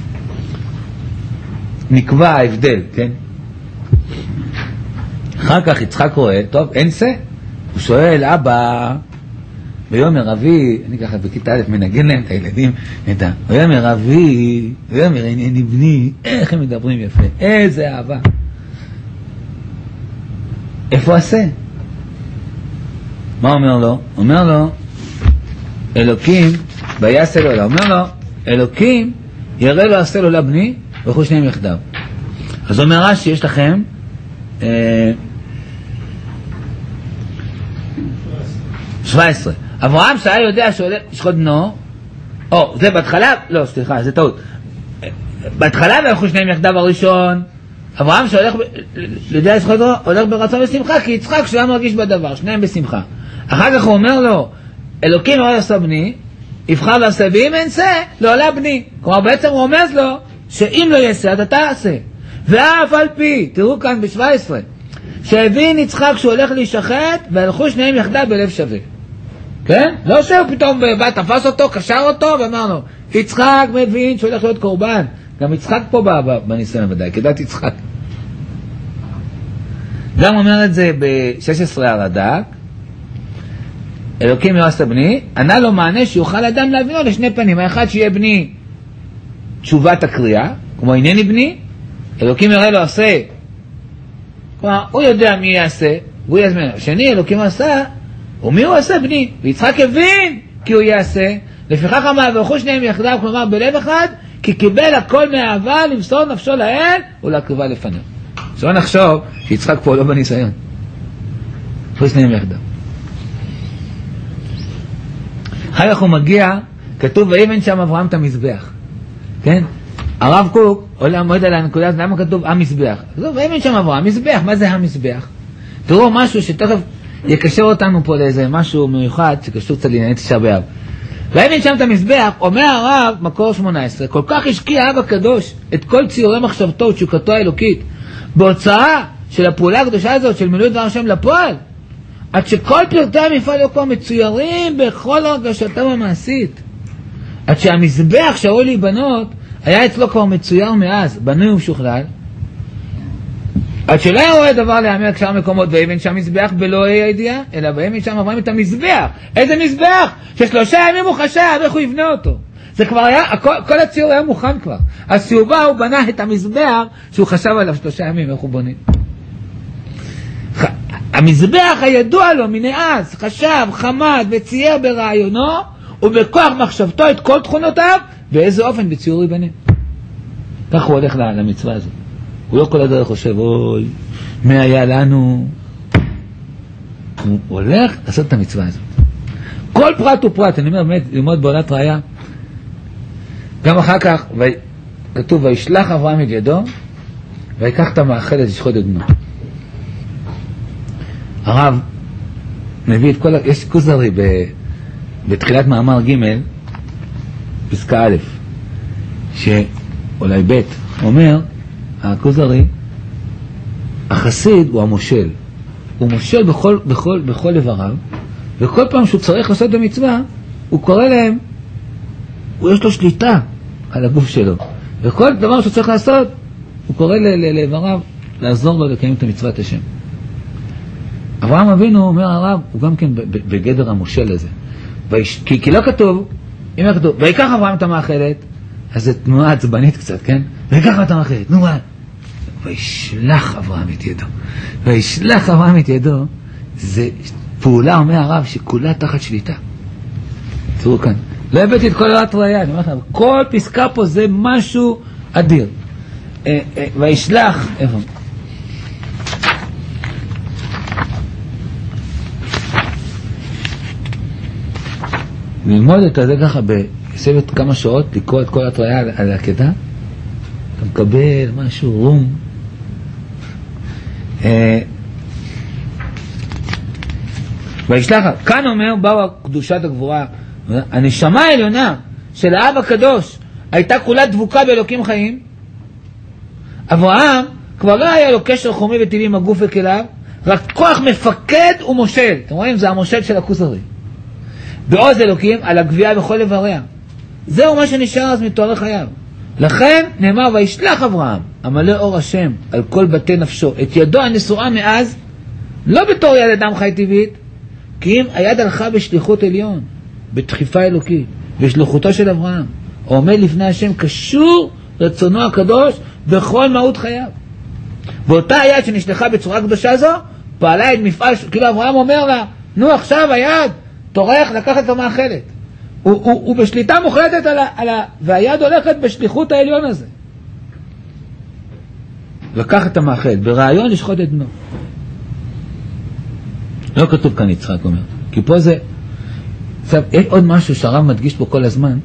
נקבע ההבדל, כן? אחר כך יצחק רואה, טוב, אין זה? הוא שואל, אבא, ויאמר אבי, אני ככה בכיתה א' מנגן להם את הילדים, נדע, ויאמר אבי, ויאמר הנני בני, איך הם מדברים יפה, איזה אהבה. איפה עשה? מה אומר לו? אומר לו, אלוקים, ויעשה לו, אומר לו, אלוקים, יראה לו עשה לו לבני, וכו שניהם יחדיו. אז אומר רש"י, יש לכם, אה, שבע עשרה. אברהם שהיה יודע שהולך לשחוט בנו, או, זה בהתחלה, לא, סליחה, זה טעות. בהתחלה והלכו שניהם יחדיו הראשון, אברהם שהולך, יודע לשחוט בנו, הולך ברצון ושמחה, כי יצחק שהיה מרגיש בדבר, שניהם בשמחה. אחר כך הוא אומר לו, אלוקים לא יעשה בני, יבחר לעשה, ואם אין זה, לא עולה בני. כלומר, בעצם הוא רומז לו, שאם לא יעשה, אתה תעשה. ואף על פי, תראו כאן ב-שבע עשרה, שהבין יצחק שהוא הולך להישחט, והלכו שניהם יחדיו בלב שווה. כן? לא שהוא פתאום בא, תפס אותו, קשר אותו, ואמר לו, יצחק מבין שהוא הולך להיות קורבן. גם יצחק פה בא בניסיון ודאי, כדעת יצחק. גם אומר את זה ב-שש עשרה הרד"ק, אלוקים יעשה בני, ענה לו מענה שיוכל אדם להבינו לשני פנים. האחד שיהיה בני תשובת הקריאה, כמו הנני בני, אלוקים יראה לו עשה, כלומר, הוא יודע מי יעשה, והוא יזמן. השני, אלוקים עשה, ומי הוא עשה בני? ויצחק הבין כי הוא יעשה, לפיכך אמר, והלכו שניהם יחדיו, כלומר בלב אחד, כי קיבל הכל מאהבה למסור נפשו לאל ולהקריבה לפניו. שלא נחשוב שיצחק פה לא בניסיון. הלכו שניהם יחדיו. אחר כך הוא מגיע, כתוב, ויבן שם אברהם את המזבח. כן? הרב קוק עולה מועד על הנקודה, למה כתוב המזבח? ויבן שם אברהם, מזבח, מה זה המזבח? תראו משהו שתכף יקשר אותנו פה לאיזה משהו מיוחד שקשור קצת לענייני תשעה באב. ויבן שם את המזבח, אומר הרב, מקור שמונה עשרה, כל כך השקיע האב הקדוש את כל ציורי מחשבתו ותשוקתו האלוקית בהוצאה של הפעולה הקדושה הזאת של מילוי דבר השם לפועל, עד שכל פרטי המפעל היו כבר מצוירים בכל הרגשתם המעשית. עד שהמזבח שראוי להיבנות, היה אצלו כבר מצויר מאז, בנוי ומשוכלל, עד שלא היה רואה דבר להיאמר כשאר מקומות, ואבן שם מזבח בלא הידיעה, אלא באבן שם עברים את המזבח. איזה מזבח? ששלושה ימים הוא חשב, איך הוא יבנה אותו? זה כבר היה, כל, כל הציור היה מוכן כבר. אז שהוא בא, הוא בנה את המזבח, שהוא חשב עליו שלושה ימים, איך הוא בונה. המזבח הידוע לו מנאז, חשב, חמד וצייר ברעיונו, ובכוח מחשבתו את כל תכונותיו, באיזה אופן בציור ייבנה. כך הוא הולך למצווה הזאת. הוא לא כל הדרך חושב, אוי, מה היה לנו? הוא הולך לעשות את המצווה הזאת. כל פרט הוא פרט, אני אומר באמת, ללמוד בעולת ראיה. גם אחר כך, כתוב, וישלח אברהם את ידו, ויקח את המאכלת לשחוט את בנו. הרב מביא את כל, יש כוזרי ב, בתחילת מאמר ג' פסקה א', שאולי ב', אומר, הכוזרי, החסיד הוא המושל. הוא מושל בכל, בכל, בכל לבריו, וכל פעם שהוא צריך לעשות במצווה, הוא קורא להם, הוא יש לו שליטה על הגוף שלו. וכל דבר שהוא צריך לעשות, הוא קורא לבריו לעזור לו לקיים את המצוות השם. אברהם אבינו, אומר הרב, הוא גם כן בגדר המושל הזה. כי, כי לא כתוב, אם לא כתוב, ויקח אברהם את המאכלת, אז זה תנועה עצבנית קצת, כן? ויקח את המאכלת, נו מה? וישלח אברהם את ידו. וישלח אברהם את ידו, זה פעולה, אומר הרב, שכולה תחת שליטה. תראו כאן. לא הבאתי את כל הרת ראייה, אני אומר לכם, כל פסקה פה זה משהו אדיר. אה, אה, וישלח, איפה? ללמוד את זה ככה, בסבב כמה שעות, לקרוא את כל התראה על, על העקדה, אתה מקבל משהו רום. אה, וישלח, כאן אומר, באו קדושת הגבורה, הנשמה העליונה של האב הקדוש הייתה כולה דבוקה באלוקים חיים. אברהם כבר לא היה לו קשר חומי וטבעי עם הגוף וכליו, רק כוח מפקד ומושל. אתם רואים? זה המושל של הכוזרי. בעוז אלוקים על הגבייה בכל איבריה. זהו מה שנשאר אז מתואר חייו. לכן נאמר וישלח אברהם המלא אור השם על כל בתי נפשו את ידו הנשואה מאז, לא בתור יד אדם חי טבעית, כי אם היד הלכה בשליחות עליון, בדחיפה אלוקית, בשליחותו של אברהם, עומד לפני השם קשור רצונו הקדוש בכל מהות חייו. ואותה היד שנשלחה בצורה קדושה זו פעלה את מפעל, כאילו אברהם אומר לה, נו עכשיו היד תורך לקחת את המאכלת. הוא, הוא, הוא בשליטה מוחלטת על ה, על ה, והיד הולכת בשליחות העליון הזה. לקח את המאכלת, ברעיון לשחוט את בנו. לא כתוב כאן יצחק אומר, כי פה זה, עכשיו, יש עוד משהו שהרב מדגיש פה כל הזמן,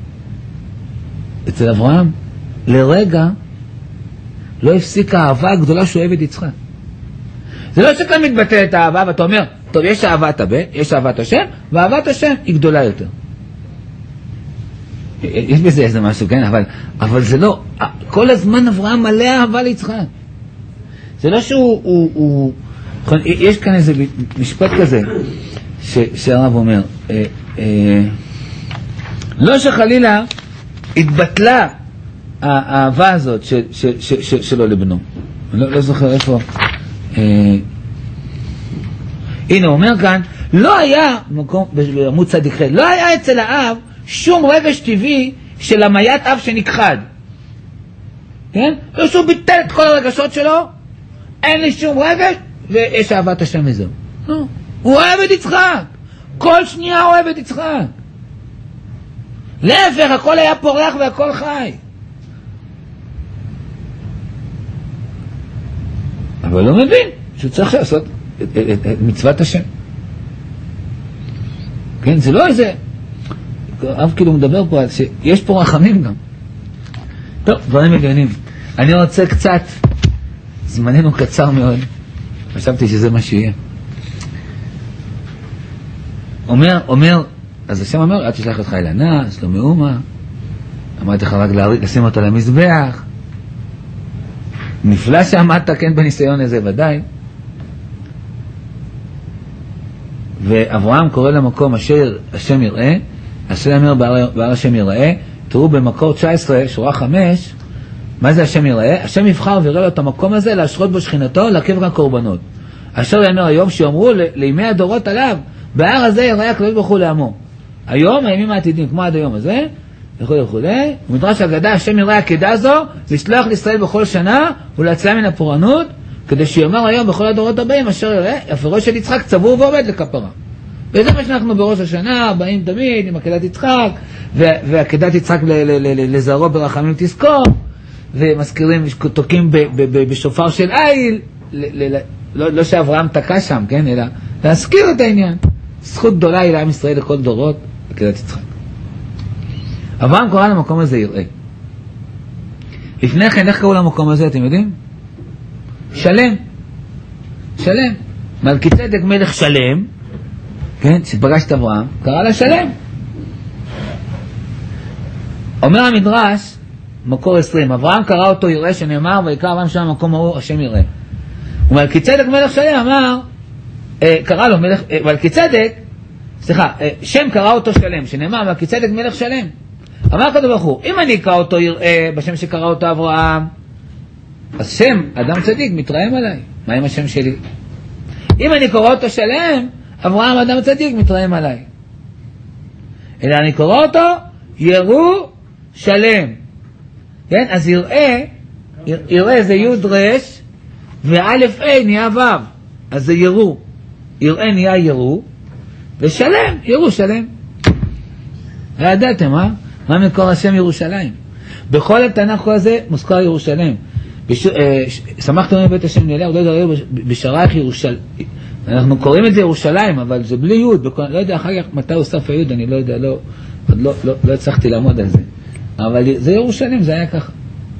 אצל אברהם, לרגע, לא הפסיק האהבה הגדולה שהוא אוהב את יצחק. זה לא שכאן מתבטא את האהבה, ואתה אומר, טוב, יש אהבת הבן, יש אהבת השם, ואהבת השם היא גדולה יותר. יש בזה איזה משהו, כן? אבל, אבל זה לא, כל הזמן אברהם מלא אהבה ליצחק. זה לא שהוא, הוא, הוא, יש כאן איזה משפט כזה, ש, שהרב אומר, אה, אה, לא שחלילה התבטלה האהבה הזאת של, של, של, של, שלו לבנו. אני לא, לא זוכר איפה, אה, הנה הוא אומר כאן, לא היה, במקום, בעמוד צדיק ח', לא היה אצל האב שום רגש טבעי של המיית אב שנכחד. כן? לא שהוא ביטל את כל הרגשות שלו, אין לי שום רגש, ויש אהבת השם מזו. לא. הוא אוהב את יצחק. כל שנייה הוא אוהב את יצחק. להפך, הכל היה פורח והכל חי. אבל לא מבין שהוא צריך לעשות את, את, את, את מצוות השם. כן, זה לא איזה... אב כאילו מדבר פה על שיש פה רחמים גם. טוב, דברים עליונים. אני רוצה קצת, זמננו קצר מאוד, חשבתי שזה מה שיהיה. אומר, אומר, אז השם אומר, עד תשלח אותך אל הנס, לא מאומה, אמרתי לך רק לשים אותו למזבח, נפלא שעמדת כן בניסיון הזה ודאי. ואברהם קורא למקום אשר השם יראה, אשר יאמר בהר השם יראה. תראו במקור תשע עשרה, שורה חמש, מה זה השם יראה? השם יבחר ויראה לו את המקום הזה, להשרות בו שכינתו, להקריב כאן קורבנות. אשר יאמר היום שיאמרו לימי הדורות עליו, בהר הזה יראה הקדוש ברוך הוא לעמו. היום, הימים העתידים, כמו עד היום הזה, וכו' וכו'. ומדרש אגדה, השם יראה עקדה זו, לשלוח לישראל בכל שנה, ולהצילה מן הפורענות, כדי שיאמר היום בכל הדורות הבאים, אשר יראה, הפירוש של יצחק צבור ועומד לכפרה. וזה מה שאנחנו בראש השנה, באים תמיד עם עקדת יצחק, ועקדת יצחק לזרעו ברחמים תזכור, ומזכירים, תוקעים בשופר של איל, לא שאברהם תקע שם, כן, אלא להזכיר את העניין. זכות גדולה היא לעם ישראל לכל דורות, עקדת יצחק. אברהם קורא למקום הזה יראה. לפני כן, איך קראו למקום הזה, אתם יודעים? שלם. שלם. מלכי צדק מלך שלם, כן, שפגש את אברהם, קרא לה שלם. אומר המדרש, מקור עשרים, אברהם קרא אותו יראה, שנאמר, ויקרא אברהם שם המקום ההוא, השם יראה. ומלכי צדק מלך שלם אמר, אה, קרא לו מלך, אה, מלכי צדק, סליחה, אה, שם קרא אותו שלם, שנאמר, מלכי צדק מלך שלם. אמר כדו ברוך הוא, אם אני אקרא אותו יראה, בשם שקרא אותו אברהם, אז שם, אדם צדיק, מתרעם עליי. מה עם השם שלי? אם אני קורא אותו שלם, אברהם אדם צדיק מתרעם עליי. אלא אני קורא אותו, יראו שלם. כן? אז יראה, יראה זה י' רש, ואלף א' נהיה ו'. אז זה יראו. יראה נהיה יראו, ושלם, יראו שלם. ידעתם, אה? מה מקור השם ירושלים? בכל התנ"ך הזה מוזכר ירושלים. שמחתם בבית השם נעלה, עוד לא יודע, בשרייך ירושלים. אנחנו קוראים את זה ירושלים, אבל זה בלי יוד, לא יודע אחר כך מתי הוסף היוד, אני לא יודע, לא, לא, לא, לא הצלחתי לעמוד על זה. אבל זה ירושלים, זה היה ככה.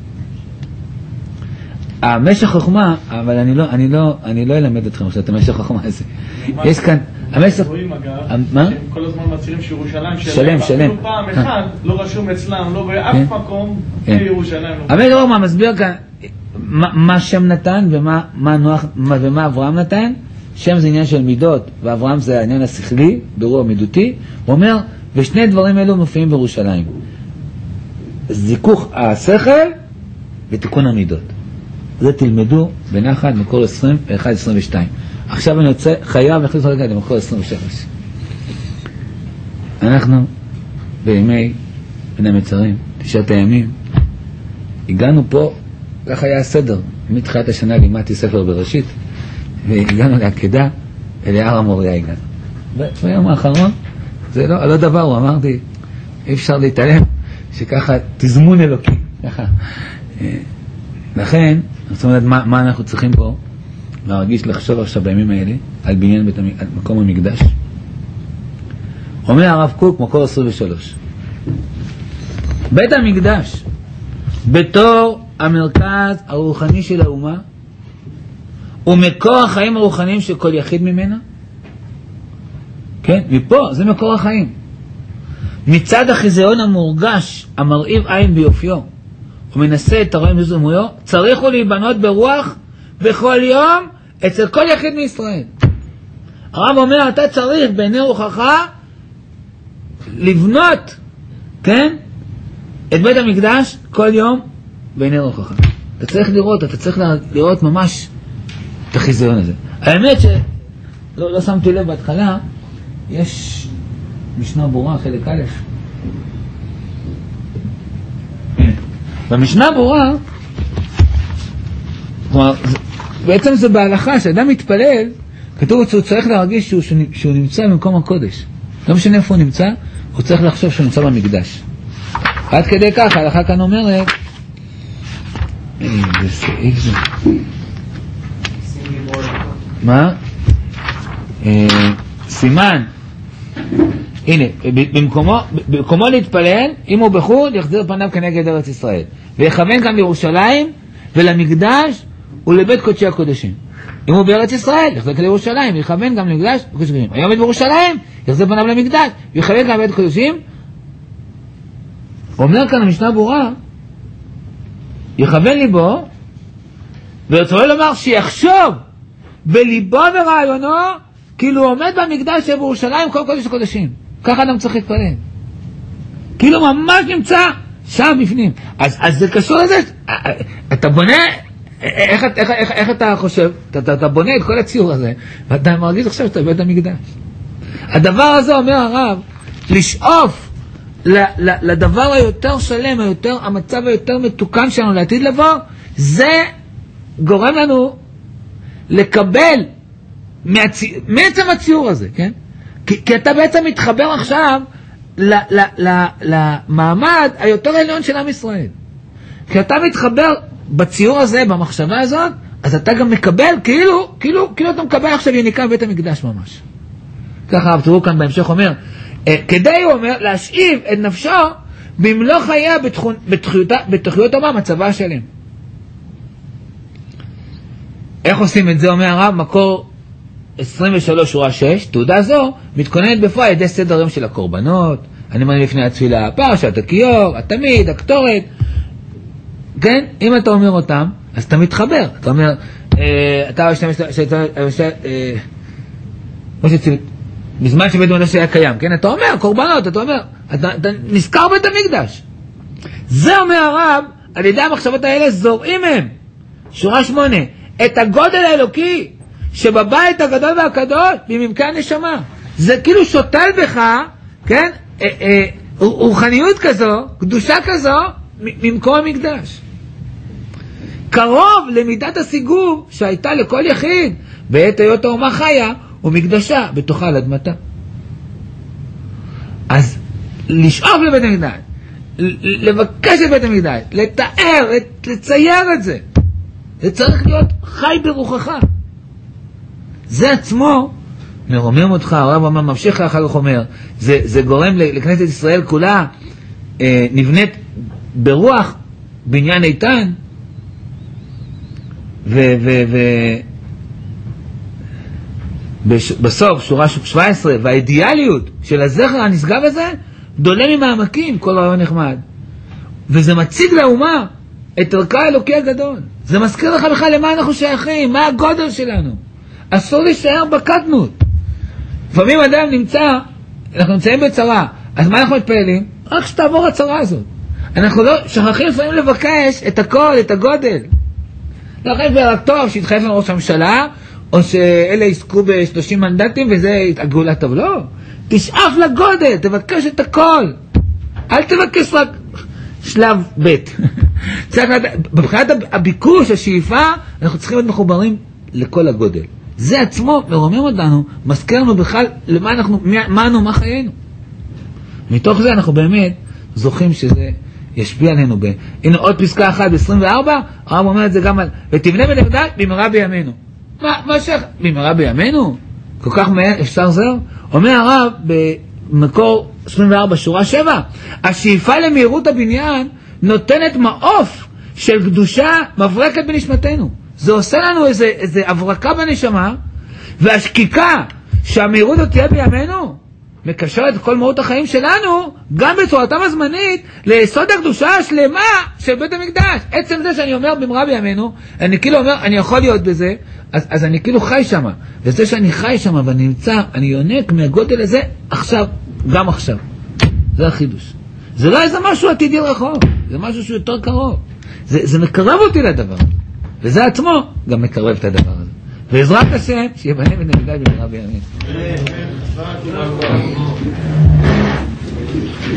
המשך חוכמה, אבל אני לא, אני לא, אני לא אלמד אתכם עכשיו את המשך חוכמה הזה. יש כאן, המשך... מה? הם כל הזמן מצהירים שירושלים שלם, שלם. פעם אחד לא רשום אצלם, לא באף מקום, ירושלים. המשך חוכמה מסביר כאן מה שם נתן ומה אברהם נתן. שם זה עניין של מידות, ואברהם זה העניין השכלי, ברור המידותי. הוא אומר, ושני דברים אלו מופיעים בירושלים. זיכוך השכל ותיקון המידות. זה תלמדו בנחת מקור עשרים ואחת עשרים ושתיים. עכשיו אני רוצה, חייב להכניס רגע למקור עשרים ושלוש. אנחנו בימי בין המצרים, תשעת הימים, הגענו פה, כך היה הסדר. מתחילת השנה לימדתי ספר בראשית, והגענו לעקדה, אל יער המוריה הגענו. ביום האחרון, זה לא, לא דבר, הוא אמרתי, אי אפשר להתעלם, שככה תזמון אלוקי, ככה. לכן, זאת אומרת, מה, מה אנחנו צריכים פה? להרגיש, לחשוב עכשיו בימים האלה, על בניין בית, על מקום המקדש. אומר הרב קוק, מקור עשרים ושלוש. בית המקדש, בתור המרכז הרוחני של האומה, ומקור החיים הרוחניים של כל יחיד ממנה. כן, מפה, זה מקור החיים. מצד החיזיון המורגש, המרהיב עין ביופיו, ומנסה את הרואים בזמויו, צריך הוא להיבנות ברוח בכל יום אצל כל יחיד מישראל. הרב אומר, אתה צריך בעיני רוחך לבנות, כן, את בית המקדש כל יום בעיני רוחך. אתה צריך לראות, אתה צריך לראות ממש את החיזיון הזה. האמת שלא לא שמתי לב בהתחלה, יש משנה ברורה, חלק א'. במשנה ברורה, כלומר, בעצם זה בהלכה, שאדם מתפלל, כתוב שהוא צריך להרגיש שהוא, שהוא נמצא במקום הקודש. לא משנה איפה הוא נמצא, הוא צריך לחשוב שהוא נמצא במקדש. עד כדי כך, ההלכה כאן אומרת, איזה סעיף זה. מה? סימן. הנה, במקומו, במקומו להתפלל, אם הוא בחו"ל, יחזיר פניו כנגד ארץ ישראל. ויכוון גם לירושלים ולמקדש ולבית קודשי הקודשים. אם הוא בארץ ישראל, יחזיר לירושלים, ויכוון גם למקדש וקודשים. היום בירושלים, יחזיר פניו למקדש, ויכוון גם לבית קודשים. הוא אומר כאן המשנה ברורה, יכוון ליבו, ורצוי לומר שיחשוב בליבו ורעיונו, כאילו הוא עומד במקדש שבירושלים כל קודש הקודשים. ככה אדם צריך להתפלל. כאילו ממש נמצא שם בפנים. אז, אז זה קשור לזה, אתה בונה, איך, איך, איך, איך אתה חושב, אתה, אתה בונה את כל הציור הזה, ואתה מרגיש עכשיו שאתה בית המקדש. הדבר הזה, אומר הרב, לשאוף לדבר היותר שלם, היותר, המצב היותר מתוקן שלנו לעתיד לבוא, זה גורם לנו לקבל מהצי... מעצם הציור הזה, כן? כי, כי אתה בעצם מתחבר עכשיו ל, ל, ל, למעמד היותר עליון של עם ישראל. כי אתה מתחבר בציור הזה, במחשבה הזאת, אז אתה גם מקבל, כאילו, כאילו, כאילו אתה מקבל עכשיו יניקה בית המקדש ממש. ככה הרב תראו כאן בהמשך אומר, כדי הוא אומר להשאיב את נפשו במלוא חייה בתחיות עמה מצבה שלם. איך עושים את זה, אומר הרב? מקור עשרים ושלוש שורה שש, תעודה זו מתכוננת בפועל על ידי סדר יום של הקורבנות, הנאמנים לפני התפילה, פרשת הכיור, התמיד, הקטורת, כן? אם אתה אומר אותם, אז אתה מתחבר. אתה אומר, אתה בזמן שבית המקדש היה קיים, כן? אתה אומר, קורבנות, אתה אומר, אתה, אתה נזכר בית המקדש. זה אומר הרב, על ידי המחשבות האלה זורעים הם, שורה שמונה, את הגודל האלוקי שבבית הגדול והקדוש בממקי הנשמה. זה כאילו שוטל בך, כן? אה, אה, רוחניות כזו, קדושה כזו, ממקום המקדש. קרוב למידת הסיגור שהייתה לכל יחיד בעת היות האומה חיה ומקדשה בתוכה על אדמתה. אז לשאוף לבית המקדש, לבקש את בית המקדש, לתאר, לצייר את זה, זה צריך להיות חי ברוחך. זה עצמו מרומם אותך. הרב אומר, ממשיך אחר כך אומר, זה, זה גורם לכנסת ישראל כולה אה, נבנית ברוח בניין איתן, ו... ו, ו בסוף, שורה שבע עשרה, והאידיאליות של הזכר הנשגב הזה דולה ממעמקים, כל רעיון נחמד. וזה מציג לאומה את ערכה האלוקי הגדול. זה מזכיר לך בכלל למה אנחנו שייכים, מה הגודל שלנו. אסור להישאר בקטנות. לפעמים אדם נמצא, אנחנו נמצאים בצרה, אז מה אנחנו מתפעלים? רק שתעבור הצרה הזאת. אנחנו לא שכחים לפעמים לבקש את הכל, את הגודל. לכן בערך טוב שהתחייף לנו ראש הממשלה, או שאלה יזכו ב-שלושים מנדטים וזה הגאולה טוב. לא, תשאף לגודל, תבקש את הכל. אל תבקש רק שלב ב'. בבחינת הביקוש, השאיפה, אנחנו צריכים להיות מחוברים לכל הגודל. זה עצמו מרומם אותנו, מזכיר לנו בכלל למה אנחנו, מה אנו, מה חיינו. מתוך זה אנחנו באמת זוכים שזה ישפיע עלינו. ב... הנה עוד פסקה אחת ב-עשרים וארבע, הרב אומר את זה גם על, ותבנה בית המקדש במהרה בימינו. מה, מה שייך? במהרה בימינו? כל כך מהר אפשר זר? אומר הרב במקור עשרים וארבע שורה שבע, השאיפה למהירות הבניין נותנת מעוף של קדושה מברקת בנשמתנו. זה עושה לנו איזה, איזה הברקה בנשמה, והשקיקה שהמהירות עוד תהיה בימינו מקשרת את כל מהות החיים שלנו גם בצורתם הזמנית ליסוד הקדושה השלמה של בית המקדש. עצם זה שאני אומר במהרה בימינו, אני כאילו אומר אני יכול להיות בזה, אז, אז אני כאילו חי שמה, וזה שאני חי שמה ואני נמצא, אני יונק מהגודל הזה עכשיו, גם עכשיו. זה החידוש. זה לא איזה משהו עתידי רחוק, זה משהו שהוא יותר קרוב. זה, זה מקרב אותי לדבר, וזה עצמו גם מקרב את הדבר הזה. בעזרת השם שיבנה בית המקדש במהרה בימינו.